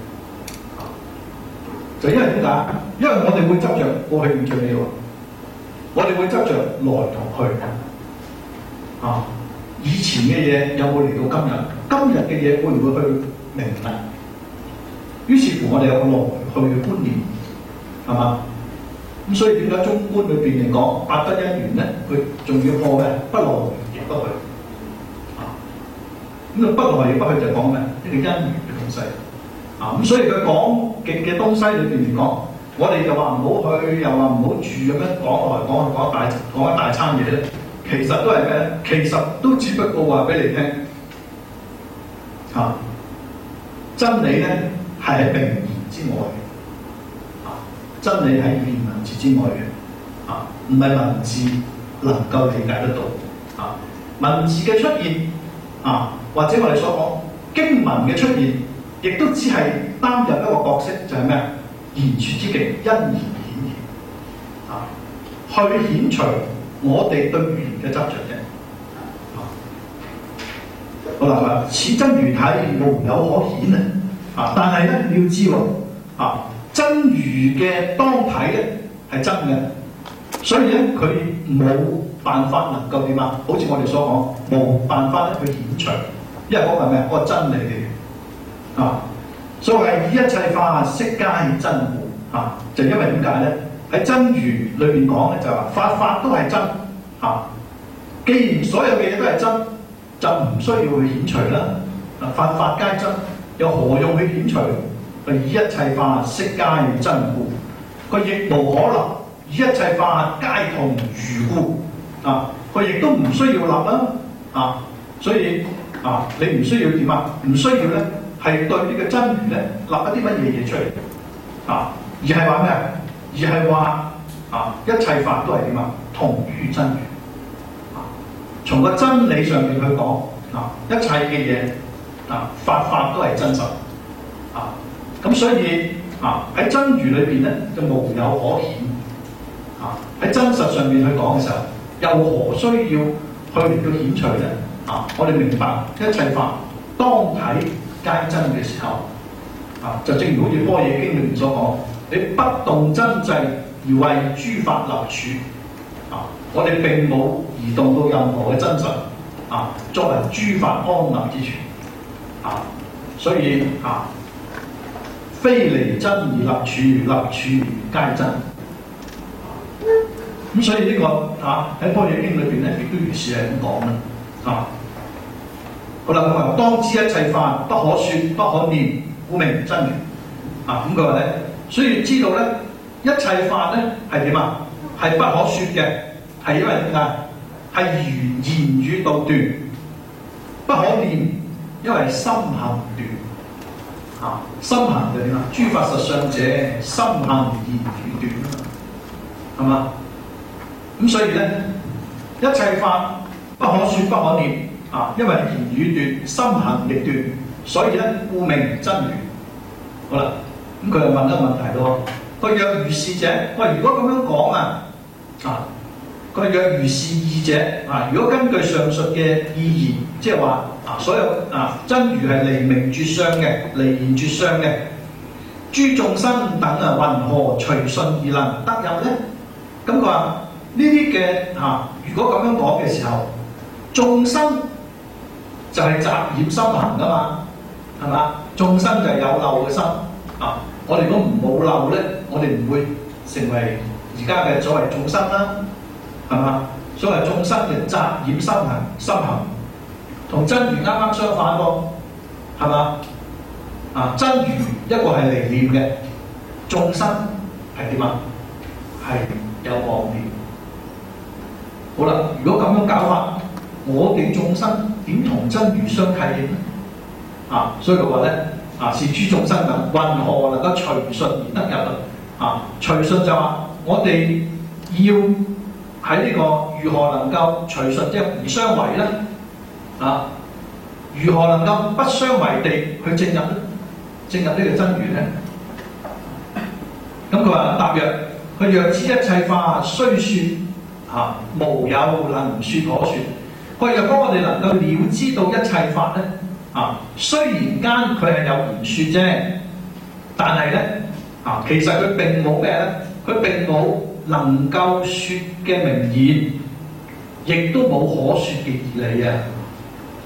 就因為點解？因為我哋會執着過去、現在、未來，我哋會執着來同去啊！ 以前嘅嘢有冇嚟到今日？今日嘅嘢會唔會去明白？於是乎我哋有個來去嘅觀念，係嘛？咁所以點解中觀裏邊嚟講八德因緣咧？佢仲要破咩？不來亦不去。啊，咁啊不來亦不去就講咩？一個因緣嘅東西。啊，咁所以佢講嘅嘅東西裏邊嚟講，我哋就話唔好去，又話唔好住咁樣講來講去講一大講一大餐嘢咧。其實都係咩？其實都只不過話俾你聽，嚇、啊、真理咧係喺名言之外，啊真理喺語言文字之外嘅，啊唔係文字能夠理解得到，啊文字嘅出現，啊或者我哋所講經文嘅出現，亦都只係擔任一個角色，就係咩？言說之境，因言顯現，啊去顯除我哋對語言嘅執着啫。好啦，此真如體，無有可顯啊！啊，但係咧你要知喎，啊真如嘅當體咧係真嘅，所以咧佢冇辦法能夠點啊？好似我哋所講，冇辦法咧去顯除，因為嗰個係咩？嗰個真理嚟嘅啊。所謂以一切法悉皆真故啊，就因為點解咧？喺真如裏邊講咧，就話法法都係真嚇。既然所有嘅嘢都係真，就唔需要去顯除啦。啊，法法皆真，又何用去顯除？以一切法悉皆真故，佢亦無可立。以一切法皆同如故啊，佢亦都唔需要立啦。啊，所以啊，你唔需要點啊？唔需要咧，係對呢個真如咧立一啲乜嘢嘢出嚟啊？而係話咩？而係話啊，一切法都係點啊？同於真如啊，從個真理上面去講啊，一切嘅嘢啊，法法都係真實啊。咁所以啊，喺真如裏邊咧，就無有可顯啊。喺真實上面去講嘅時候，又何須要去嚟到顯除咧？啊，我哋明白一切法當體皆真嘅時候啊，就正如好似《般若經》裏面所講。你不動真際而為諸法立處啊！我哋並冇移動到任何嘅真實啊，作為諸法安立之處啊，所以啊，非離真而立處，立處皆真。咁、啊、所以呢、這個啊喺《般若經》裏邊咧，亦都如是係咁講啦。啊，好啦，佢話當知一切法不可說不可念，故名真如。啊，咁佢話咧。所以知道咧，一切法咧係點啊？係不可説嘅，係因為點解？係言言語道斷，不可念，因為心行斷。啊，心行就點啊？諸法實相者，心行言語斷啊嘛，係嘛？咁所以咧，一切法不可説不可念啊，因為言語斷，心行亦斷，所以咧，故名真如。好啦。咁佢又問一個問題咯，佢若如是者，喂，如果咁樣講啊，啊，佢若如是義者啊，如果根據上述嘅意義，即係話啊，所有啊真如係離名絕相嘅，離言絕相嘅，諸眾生等啊，云何隨順而能得入咧？咁佢話呢啲嘅啊，如果咁樣講嘅時候，眾生就係雜染心行噶嘛，係嘛？眾生就係有漏嘅心。啊！我哋如果唔冇漏咧，我哋唔會成為而家嘅所謂眾生啦，係嘛？所謂眾生嘅雜染心行，心行同真如啱啱相反喎，係嘛？啊，真如一個係離念嘅，眾生係點啊？係有妄念。好啦，如果咁樣搞法，我哋眾生點同真如相契應咧？啊，所以佢話咧。啊！是諸眾生等，云何能夠隨順而得入啊？隨順就話我哋要喺呢個如何能夠隨順，即係唔相違咧？啊！如何能夠不相違地去進入咧？進入呢個真如咧？咁佢話答曰：佢若知一切法雖說啊，無有能說可說。佢若果我哋能夠了知到一切法咧？啊，雖然間佢係有言説啫，但係咧啊，其實佢並冇咩咧，佢並冇能夠説嘅名言，亦都冇可説嘅義理啊！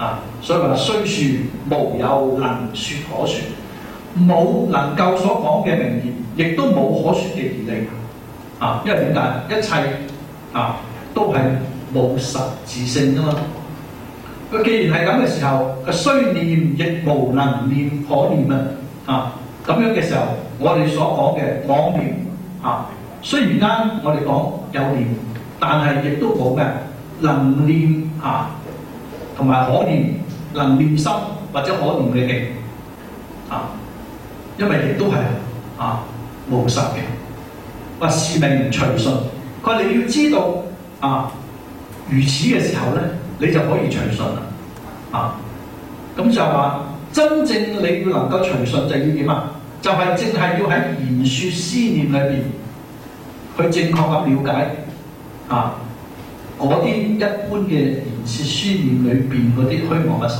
啊，所以話雖說無有能説可説，冇能夠所講嘅名言，亦都冇可説嘅義理啊！因為點解？一切啊都係冇實質性㗎嘛。佢既然係咁嘅時候，佢雖念亦無能念可念啊！啊咁樣嘅時候，我哋所講嘅妄念啊，雖然間我哋講有念，但係亦都冇咩能念啊，同埋可念，能念心或者可念嘅境啊，因為亦都係啊無實嘅。話是名隨順，佢話你要知道啊，如此嘅時候咧，你就可以隨順啦啊！咁就話真正你要能夠隨順，就要點啊？就係淨係要喺言説思念裏邊去正確咁了解啊嗰啲一般嘅言説思念裏邊嗰啲虛妄不實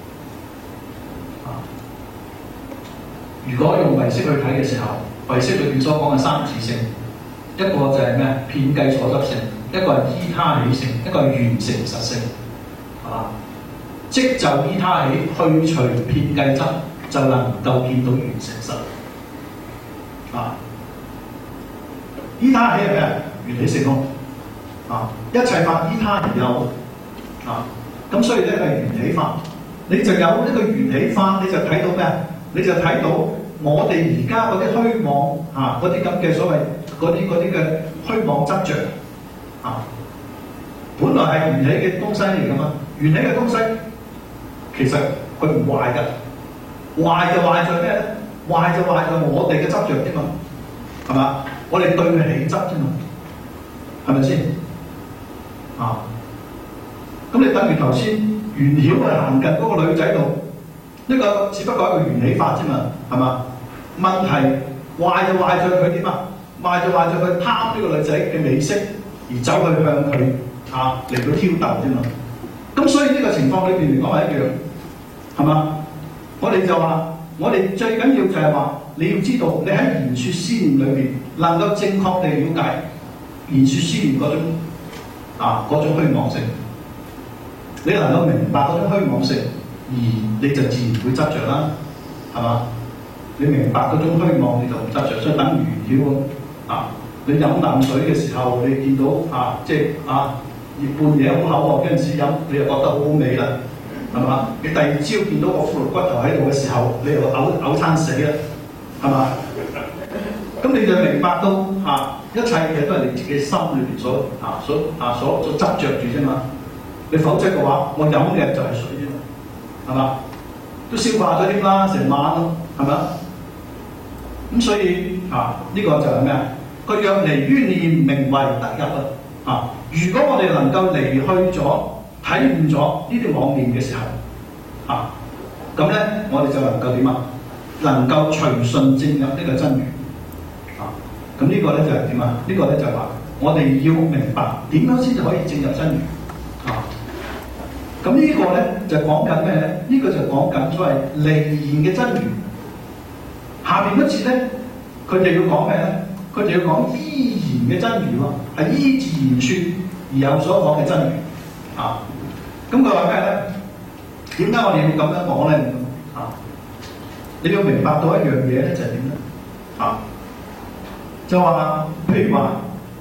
啊！如果用唯識去睇嘅時候，唯識裏邊所講嘅三自性，一個就係咩？遍計所執性，一個係依他起性，一個係緣成實性，係嘛？即就依他起，去除遍計執，就能夠見到緣成實。啊！依他起係咩啊？緣起性咯。啊！一切法依他而有。啊！咁所以咧係緣起法，你就有呢個緣起法，你就睇到咩？你就睇到我哋而家嗰啲虛妄啊，嗰啲咁嘅所謂嗰啲嗰啲嘅虛妄執着啊，本來係緣起嘅東西嚟噶嘛。緣起嘅東西其實佢唔壞㗎，壞就壞在咩咧？壞就壞在我哋嘅執着啫嘛，係嘛？我哋對佢起執啫嘛，係咪先？啊！咁你等於頭先緣曉係行近嗰個女仔度，呢個只不過係一個緣起法啫嘛，係嘛？問題壞就壞在佢點啊？壞就壞在佢貪呢個女仔嘅美色而走去向佢啊嚟到挑逗啫嘛。咁所以呢個情況裏邊嚟講係一樣，係嘛？我哋就話，我哋最緊要就係話，你要知道你喺言説思念裏邊能夠正確地了解言説思念嗰種啊嗰種虛妄性，你能夠明白嗰種虛妄性，而你就自然會執着啦，係嘛？你明白嗰種虛妄，你就唔執着，所以等於緣曉啊！你飲啖水嘅時候，你見到啊，即係啊，半夜好口渴嗰陣時飲，你就覺得好好味啦，係嘛？你第二朝見到個骷髏骨頭喺度嘅時候，你又嘔嘔餐死啦，係嘛？咁你就明白到啊，一切嘢都係你自己心裏邊所啊所啊所所執着住啫嘛。你否則嘅話，我飲嘅就係水啫嘛，係嘛？都消化咗啲啦，成晚咯，係咪啊？咁所以啊，呢、這個就係咩啊？佢若離於念，名為得入啊！啊，如果我哋能夠離去咗、體悟咗呢啲妄念嘅時候，啊，咁咧我哋就能夠點啊？能夠隨順正入呢個真如啊！咁呢個咧就係點啊？呢、這個咧就係話我哋要明白點樣先至可以正入真如啊！咁呢個咧就講緊咩咧？呢、這個就講緊所謂離言嘅真如。下邊嗰節咧，佢哋要講咩咧？佢哋要講依言嘅真如喎，係依自言説而有所講嘅真如啊！咁佢話咩咧？點解我哋要咁樣講咧？啊！你要明白到一樣嘢咧，就係點咧？啊！就話譬如話，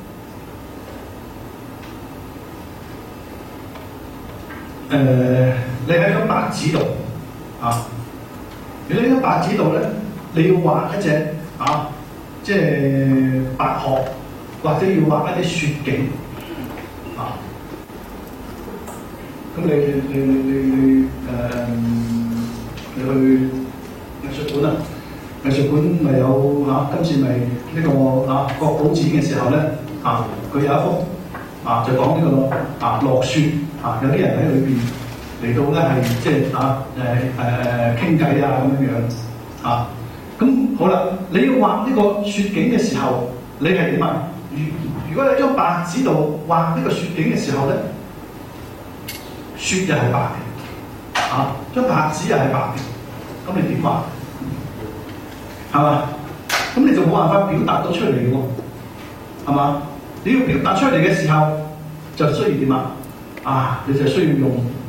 誒、呃，你喺張白紙度啊，你喺張白紙度咧，你要畫一隻啊，即係白鶴，或者要畫一啲雪景啊。咁你你你你你誒、呃，你去藝術館啊？藝術館咪有嚇、啊？今次咪呢、這個啊國寶展嘅時候咧啊，佢有一幅啊，就講呢、這個啊落雪啊，有啲人喺裏邊嚟到咧係即係啊誒誒傾偈啊咁樣樣啊。咁好啦，你要畫呢個雪景嘅時候，你係點啊？如如果你喺張白紙度畫呢個雪景嘅時候咧，雪又係白嘅，啊張白紙又係白嘅，咁你點畫？係嘛？咁你就冇辦法表達到出嚟嘅喎，係嘛？你要表達出嚟嘅時候，就需要點啊？啊，你就需要用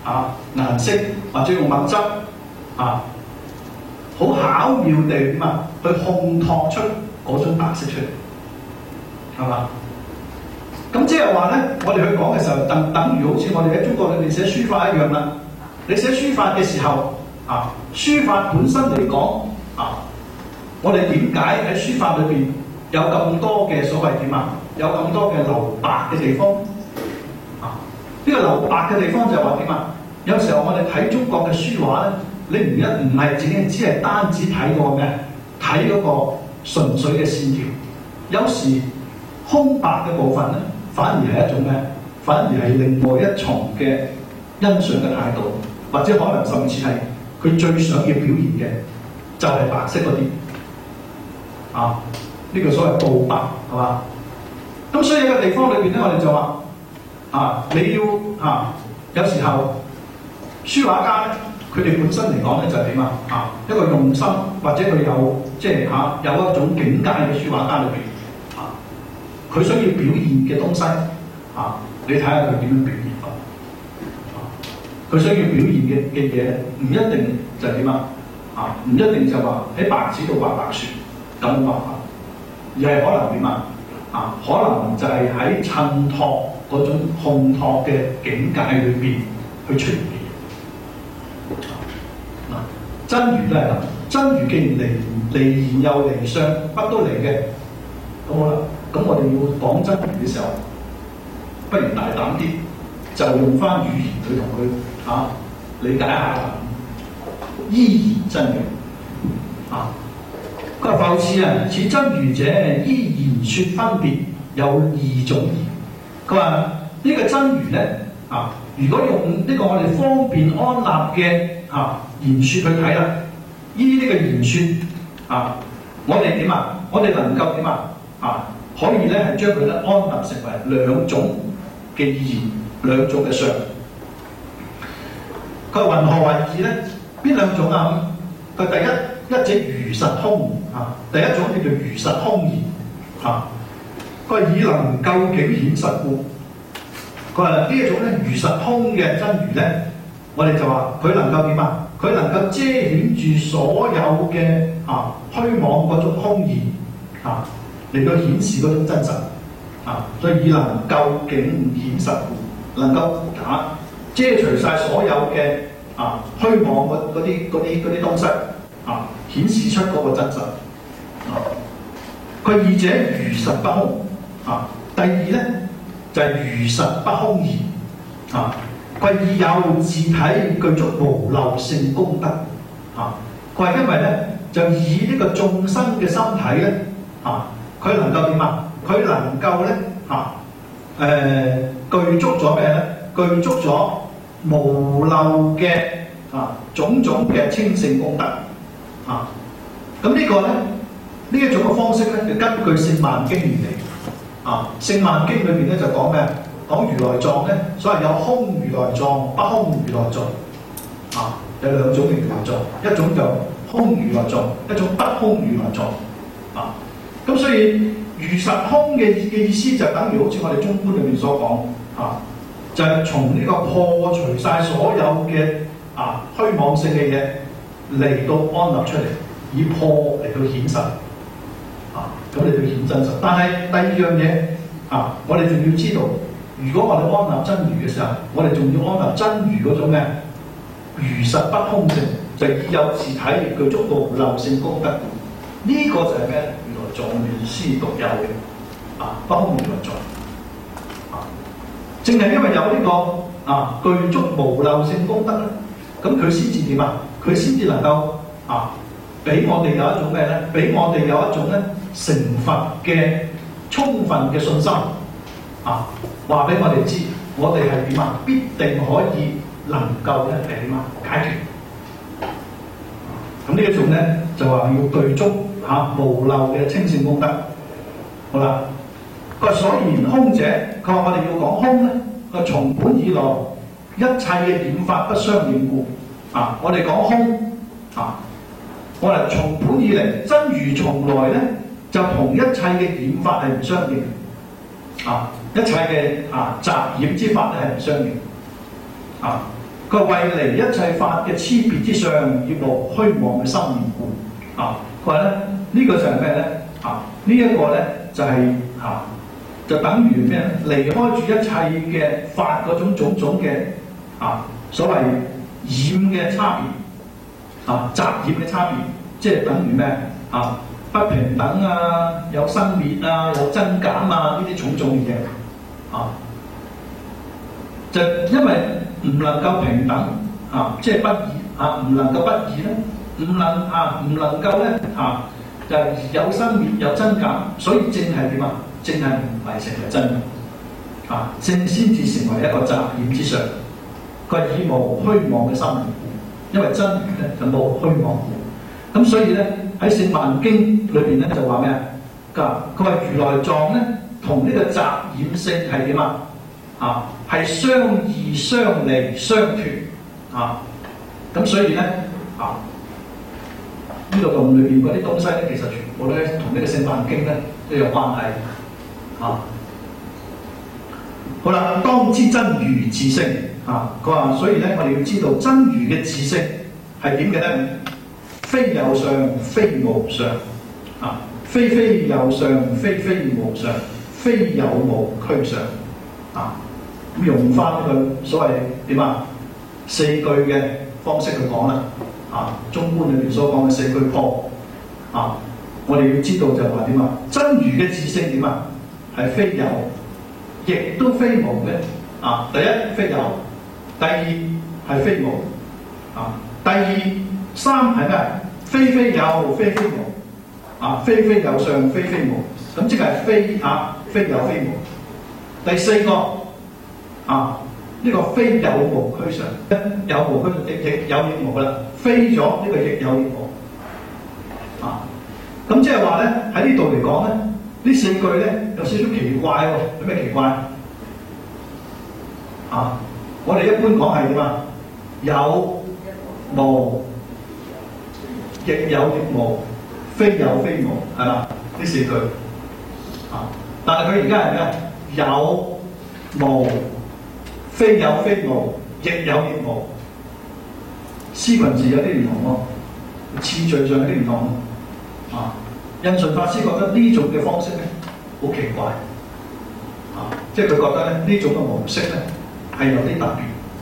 啊顏色或者用墨汁啊，好巧妙地咁啊去烘托出嗰種白色出嚟，係嘛？咁即係話咧，我哋去講嘅時候，等等於好似我哋喺中國裏面寫書法一樣啦。你寫書法嘅時候啊，書法本身嚟講啊，我哋點解喺書法裏邊有咁多嘅所謂點啊？有咁多嘅留白嘅地方啊？呢、這個留白嘅地方就係話點啊？有時候我哋睇中國嘅書畫咧，你唔一唔係只係只係單止睇個咩？睇嗰個純粹嘅線條，有時空白嘅部分咧，反而係一種咩？反而係另外一重嘅欣賞嘅態度，或者可能甚至係佢最想要表現嘅就係白色嗰啲啊！呢、這個所謂報白係嘛？咁所以喺個地方裏邊咧，我哋就話啊，你要啊，有時候書畫家咧，佢哋本身嚟講咧就係點啊？啊，一個用心或者佢有即係嚇、啊、有一種境界嘅書畫家裏邊啊，佢想要表現嘅東西啊，你睇下佢點樣表現法啊？佢想要表現嘅嘅嘢唔一定就係點啊？啊，唔一定就話喺白紙度畫白雪咁畫法，而係可能點啊？啊，可能就係喺襯托嗰種烘托嘅境界裏邊去出現嘅嘢。嗱、啊，真如都係咁，真如既然離離言又離相，乜都離嘅，咁好啦。咁我哋要講真如嘅時候，不如大膽啲，就用翻語言去同佢嚇理解一下依然真如啊。佢話：復次啊，此真如者，依言説分別有二種義。佢話呢個真如咧啊，如果用呢個我哋方便安立嘅啊言説去睇啦，依呢個言説啊，我哋點啊？我哋能夠點啊？啊，可以咧係將佢咧安立成為兩種嘅義，兩種嘅相。佢話：云何為義咧？邊兩種啊？佢第一。一者如實空啊，第一種叫做如實空義啊。佢話以能究竟顯實故。佢話呢一種咧如實空嘅真如咧，我哋就話佢能夠點啊？佢能夠遮掩住所有嘅啊虛妄嗰種空義啊，嚟到顯示嗰種真實啊。所以以能究竟顯實故，能夠啊遮除晒所有嘅啊虛妄嗰啲嗰啲嗰啲東西。啊！顯示出嗰個真實啊！佢二者如實不空啊。第二咧就係、是、如實不空義啊。佢以有自體具足無漏性功德啊。佢係因為咧就以呢個眾生嘅身體咧啊，佢能夠點啊？佢能夠咧啊誒、呃、具足咗咩咧？具足咗無漏嘅啊種種嘅清淨功德。啊，咁呢個咧，呢一種嘅方式咧，就根據《聖萬經》而嚟。啊，《聖萬經》裏邊咧就講咩？講如來藏咧，所謂有空如來藏、不空如來藏。啊，有兩種嘅如來藏，一種就空如來藏，一種不空如來藏。啊，咁所以如實空嘅嘅意思就等於好似我哋中觀裏面所講，啊，就係、是、從呢個破除晒所有嘅啊虛妄性嘅嘢。嚟到安立出嚟，以破嚟到顯實，啊，咁嚟到顯真實。但係第二樣嘢，啊，我哋仲要知道，如果我哋安立真如嘅時候，我哋仲要安立真如嗰種咩？如實不空性，就以有自體具足無漏性功德。呢、這個就係咩？如來藏原師獨有嘅，啊，不空如來藏，啊，正係因為有呢、這個啊具足無漏性功德咧，咁佢先至點啊？佢先至能夠啊，俾我哋有一種咩咧？俾我哋有一種咧成佛嘅充分嘅信心啊！話俾我哋知，我哋係點啊？必定可以能夠咧係點啊？解決。咁呢一種咧就話要具足嚇、啊、無漏嘅清淨功德。好啦，佢話所言空者，佢話我哋要講空咧，佢從本以來一切嘅染法不相應故。啊！我哋講空啊，我哋從本以嚟真如從來咧就同一切嘅染法係唔相應啊！一切嘅啊雜染之法咧係唔相應啊！ 佢話為離一切法嘅差別之上，要無虛妄嘅心念故。啊，佢話咧呢、這個就係咩咧？啊，這個、呢一個咧就係、是、啊，就等於咩咧？離開住一切嘅法嗰種種種嘅啊，所謂染嘅差別啊，雜染嘅差別，即係等於咩啊？不平等啊，有生滅啊，有增減啊，呢啲種種嘅嘢啊，就因為唔能夠平等啊，即係不義啊，唔能夠不義咧，唔能啊，唔能夠咧啊，就係、是、有生滅有增減，所以正係點啊？正係唔係成為真嘅啊，正先至成為一個雜染之上。佢係以無虛妄嘅心念故，因為真如咧就冇虛妄故，咁所以咧。喺《聖萬經》裏邊咧就話咩啊？佢話如來藏咧同呢個雜染性係點啊？啊，係相異、相離、相脫啊！咁所以咧啊，呢、這個洞裏邊嗰啲東西咧，其實全部咧同呢個《聖萬經》咧都有關係啊！好啦，當知真如自性啊！佢話，所以咧我哋要知道真如嘅自性係點嘅咧？非有相，非無相，啊！非非有相，非非無相，非有無俱相，啊！咁用翻呢個所謂點啊？四句嘅方式去講啦，啊！中觀裏邊所講嘅四句破，啊！我哋要知道就係話點啊？真如嘅自性點啊？係非有，亦都非無嘅，啊！第一非有，第二係非無，啊！第二三係咩？非非有，非非無，啊！非非有相，非非無，咁即係非啊，非有非無。第四個啊，呢、這個非有無俱相，有無俱亦亦有亦無啦，非咗呢個亦有亦無。啊，咁即係話咧喺呢度嚟講咧，呢四句咧有少少奇怪喎，有咩奇怪？啊，我哋一般講係點啊？有無。亦有亦無，非有非無，係嘛？呢四句啊，但係佢而家係咩？有無，非有非無，亦有亦無。詩群字有啲唔同喎，次序上有啲唔同啊。印順法師覺得呢種嘅方式咧好奇怪啊，即係佢覺得咧呢種嘅模式咧係有啲特別。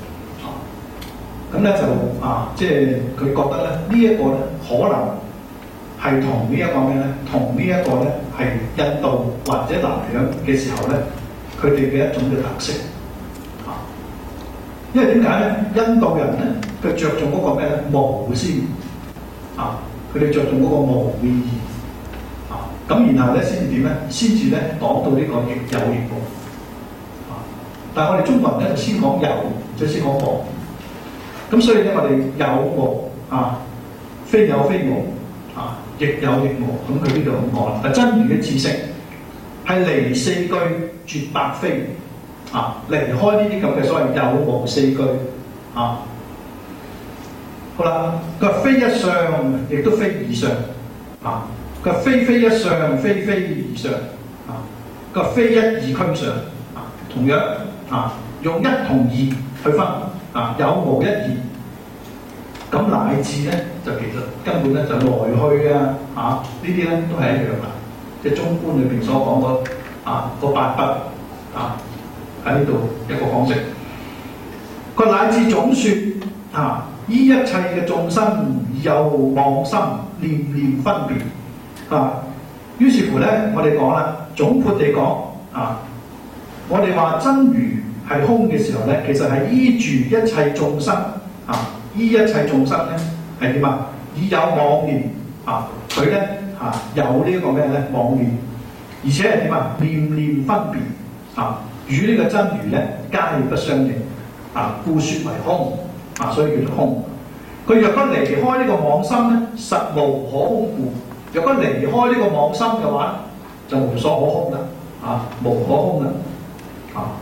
咁咧就啊，即係佢覺得咧呢一個咧可能係同呢一個咩咧，同呢一個咧係印度或者南洋嘅時候咧，佢哋嘅一種嘅特色啊。因為點解咧？印度人咧佢着重嗰個咩咧無先啊，佢哋着重嗰個無嘅意義啊。咁然後咧先至點咧？先至咧講到呢個亦有亦無啊。但係我哋中國人咧就先講有，再先講無。咁所以咧，我哋有無啊，非有非無啊，亦有亦無。咁佢呢度咁講啦。真如嘅自性係離四句絕百非啊，離開呢啲咁嘅所謂有無四句啊。好啦，佢話非一相，亦都非二相啊。佢話非非一相，非非二相啊。佢話非一二俱相啊。同樣啊，用一同二去分。啊，有無一二，咁乃至咧就其實根本咧就來去啊，嚇呢啲咧都係一樣啦。即係中觀裏邊所講嗰啊嗰八不啊喺呢度一個講釋。佢乃至總説啊，依一切嘅眾生有妄心念念分別啊。於是乎咧，我哋講啦，總括地講啊，我哋話真如係空嘅時候咧，其實係依住一切眾生啊，依一切眾生咧係點啊？以有妄念啊，佢咧啊有呢一個咩咧妄念，而且係點啊？念念分別啊，與呢個真如咧皆不相應啊，故説為空啊，所以叫做空。佢若果離開呢個妄心咧，實無可空故；若果離開呢個妄心嘅話，就無所可空啦啊，無可空啦啊。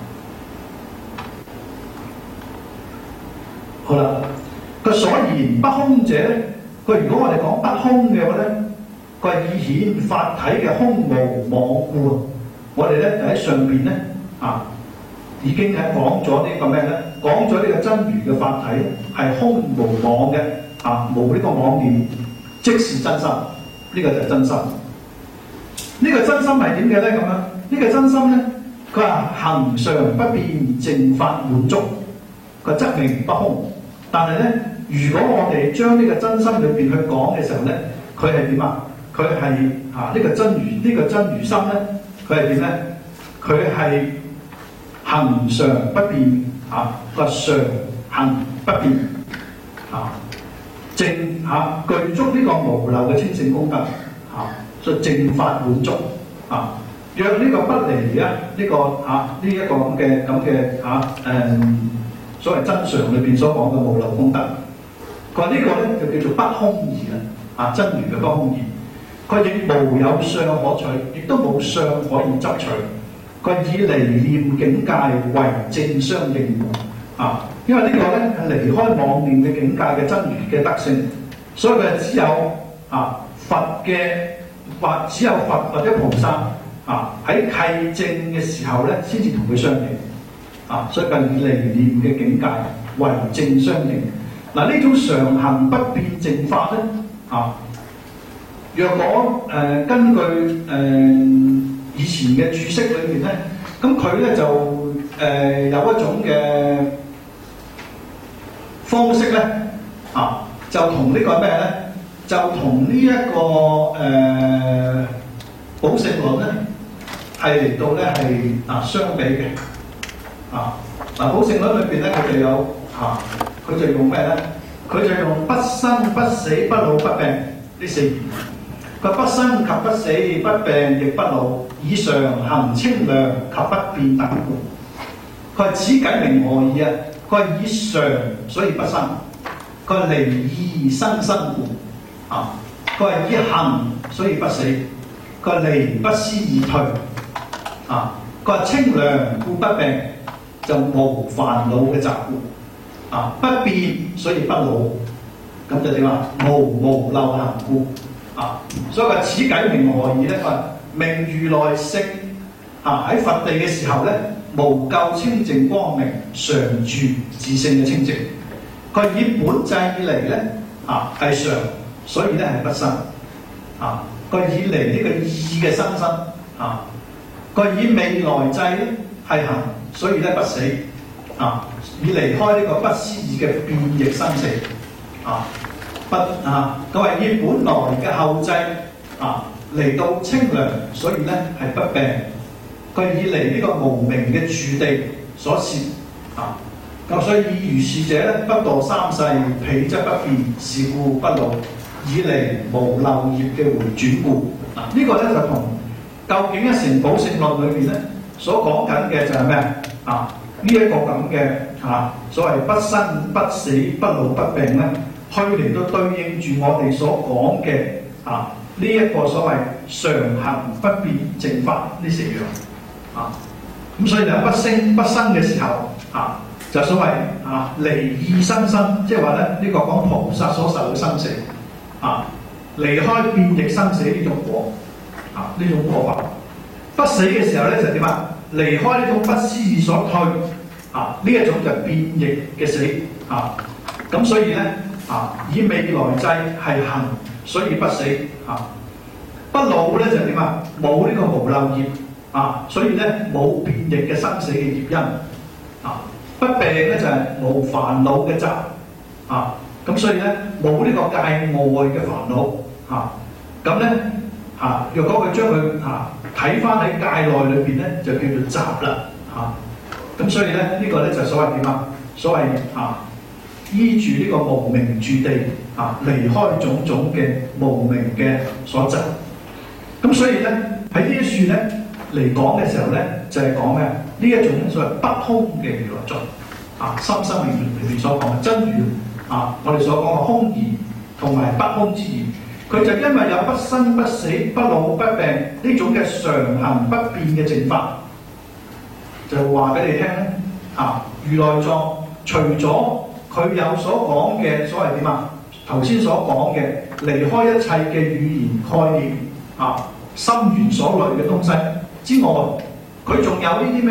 好啦，佢所言不空者咧，佢如果我哋講不空嘅話咧，佢係以顯法體嘅空無妄故。我哋咧就喺上邊咧啊， 已經係講咗呢個咩咧？講咗呢個真如嘅法體係空無妄嘅，啊，無呢個妄念，即是真心。呢、這個就係真心。呢、這個真心係點嘅咧？咁樣，呢、這個真心咧，佢話恒常不變，淨法滿足，佢則名不空。但係咧，如果我哋將呢個真心裏邊去講嘅時候咧，佢係點啊？佢係啊呢個真如，呢、這個真如心咧，佢係點咧？佢係恒常不變啊，個常恒不變啊，淨啊具足呢個無漏嘅清淨功德啊，所以淨法滿足啊。若呢個不離啊，呢、這個啊呢一、這個咁嘅咁嘅啊誒，所謂真常裏邊所講嘅無漏功德，佢話呢個咧就叫做不空義啦，啊真如嘅不空義。佢亦無有相可取，亦都冇相可以執取。佢以離念境界為正相應啊，因為呢個咧係離開妄念嘅境界嘅真如嘅德性，所以佢係只有啊佛嘅或只有佛或者菩薩啊喺契證嘅時候咧，先至同佢相應啊，所以佢以離念嘅境界為正相應。嗱、啊、呢種常行不變淨法咧啊。若果誒、呃、根據誒、呃、以前嘅注釋裏邊咧，咁佢咧就誒、呃、有一種嘅方式咧，啊就同呢個咩咧，就同呢一個誒寶性論咧係嚟到咧係啊相比嘅，啊嗱寶性論裏邊咧佢就有啊佢就用咩咧？佢就用不生不死不老不病呢四言。佢不生及不死不病亦不老，以常行清涼及不變等故。佢係此偈名何意啊？佢係以常所以不生，佢係離意生生故啊！佢係以行所以不死，佢係離不思而退啊！佢係清涼故不病，就無煩惱嘅雜故啊！不變所以不老，咁就點啊？無無漏行故。啊，所以話此偈名何意咧？佢話名如來性啊，喺佛地嘅時候咧，無垢清淨光明，常住自性嘅清淨。佢以本際以嚟咧啊係常，所以咧係不生啊。佢以嚟呢個意嘅生生啊，佢以未來際咧係行，所以咧不死啊。以離開呢個不思議嘅變易生死啊。不啊，佢係以本來嘅後際啊嚟到清涼，所以咧係不病。佢以嚟呢個無明嘅處地所攝啊，咁所以以如是者咧不墮三世，彼則不變，是故不老。以嚟無漏業嘅回轉故啊，這個、呢個咧就同究竟喺成寶性論裏邊咧所講緊嘅就係咩啊？呢、這、一個咁嘅啊所謂不生不死不老不病咧。去嚟到對應住我哋所講嘅啊呢一、這個所謂常行不變淨法呢四樣啊，咁所以就不生不生嘅時候啊，就所謂啊離意生生，即係話咧呢、這個講菩薩所受嘅生死啊，離開變易生死呢種果啊呢種果法，不死嘅時候咧就點啊？離開呢種不思議所退啊呢一種就變易嘅死啊，咁所以咧。啊！以未來際係行，所以不死啊！不老咧就點啊？冇呢個無漏業啊，所以咧冇變易嘅生死嘅業因啊！不病咧就係、是、冇煩惱嘅雜啊！咁所以咧冇呢個界外嘅煩惱啊！咁咧啊，若果佢將佢啊睇翻喺界內裏邊咧，就叫做雜啦啊！咁所以咧呢、這個咧就所謂點啊？所謂啊！依住呢個無明住地啊，離開種種嘅無明嘅所執。咁所以咧喺呢一處咧嚟講嘅時候咧，就係講咩？呢一種所謂不空嘅如來藏啊，深深裏面裏面所講嘅真如啊，我哋所講嘅空義同埋不空之義，佢就因為有不生不死不老不病呢種嘅常行不變嘅淨法，就話俾你聽咧啊，如來藏除咗佢有所講嘅所謂點啊？頭先所講嘅離開一切嘅語言概念啊，心緣所類嘅東西之外，佢仲有呢啲咩咧？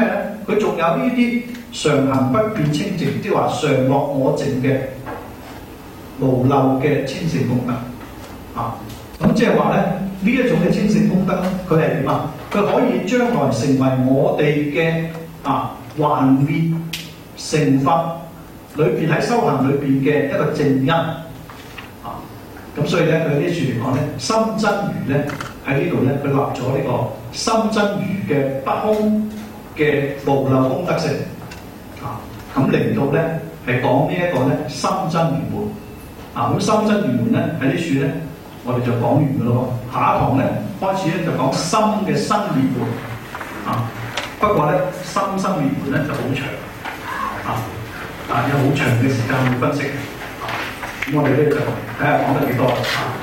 佢仲有呢啲常行不變清淨，即係話常樂我淨嘅無漏嘅清淨功德啊。咁即係話咧，呢一種嘅清淨功德咧，佢係點啊？佢可以將來成為我哋嘅啊還滅成佛裏邊喺修行裏邊嘅一個正因啊。咁所以咧，佢呢處嚟講咧，心真如咧喺呢度咧，佢立咗呢個心真如嘅不空嘅無漏功德性啊。咁嚟到咧係講呢一個咧心真如門啊。咁心真如門咧喺呢處咧，我哋就講完㗎咯。下一堂咧開始咧就講心嘅生滅門啊。不過咧心生滅門咧就好長啊，啊有好長嘅時間去分析。咁我哋咧就睇下講得幾多啊。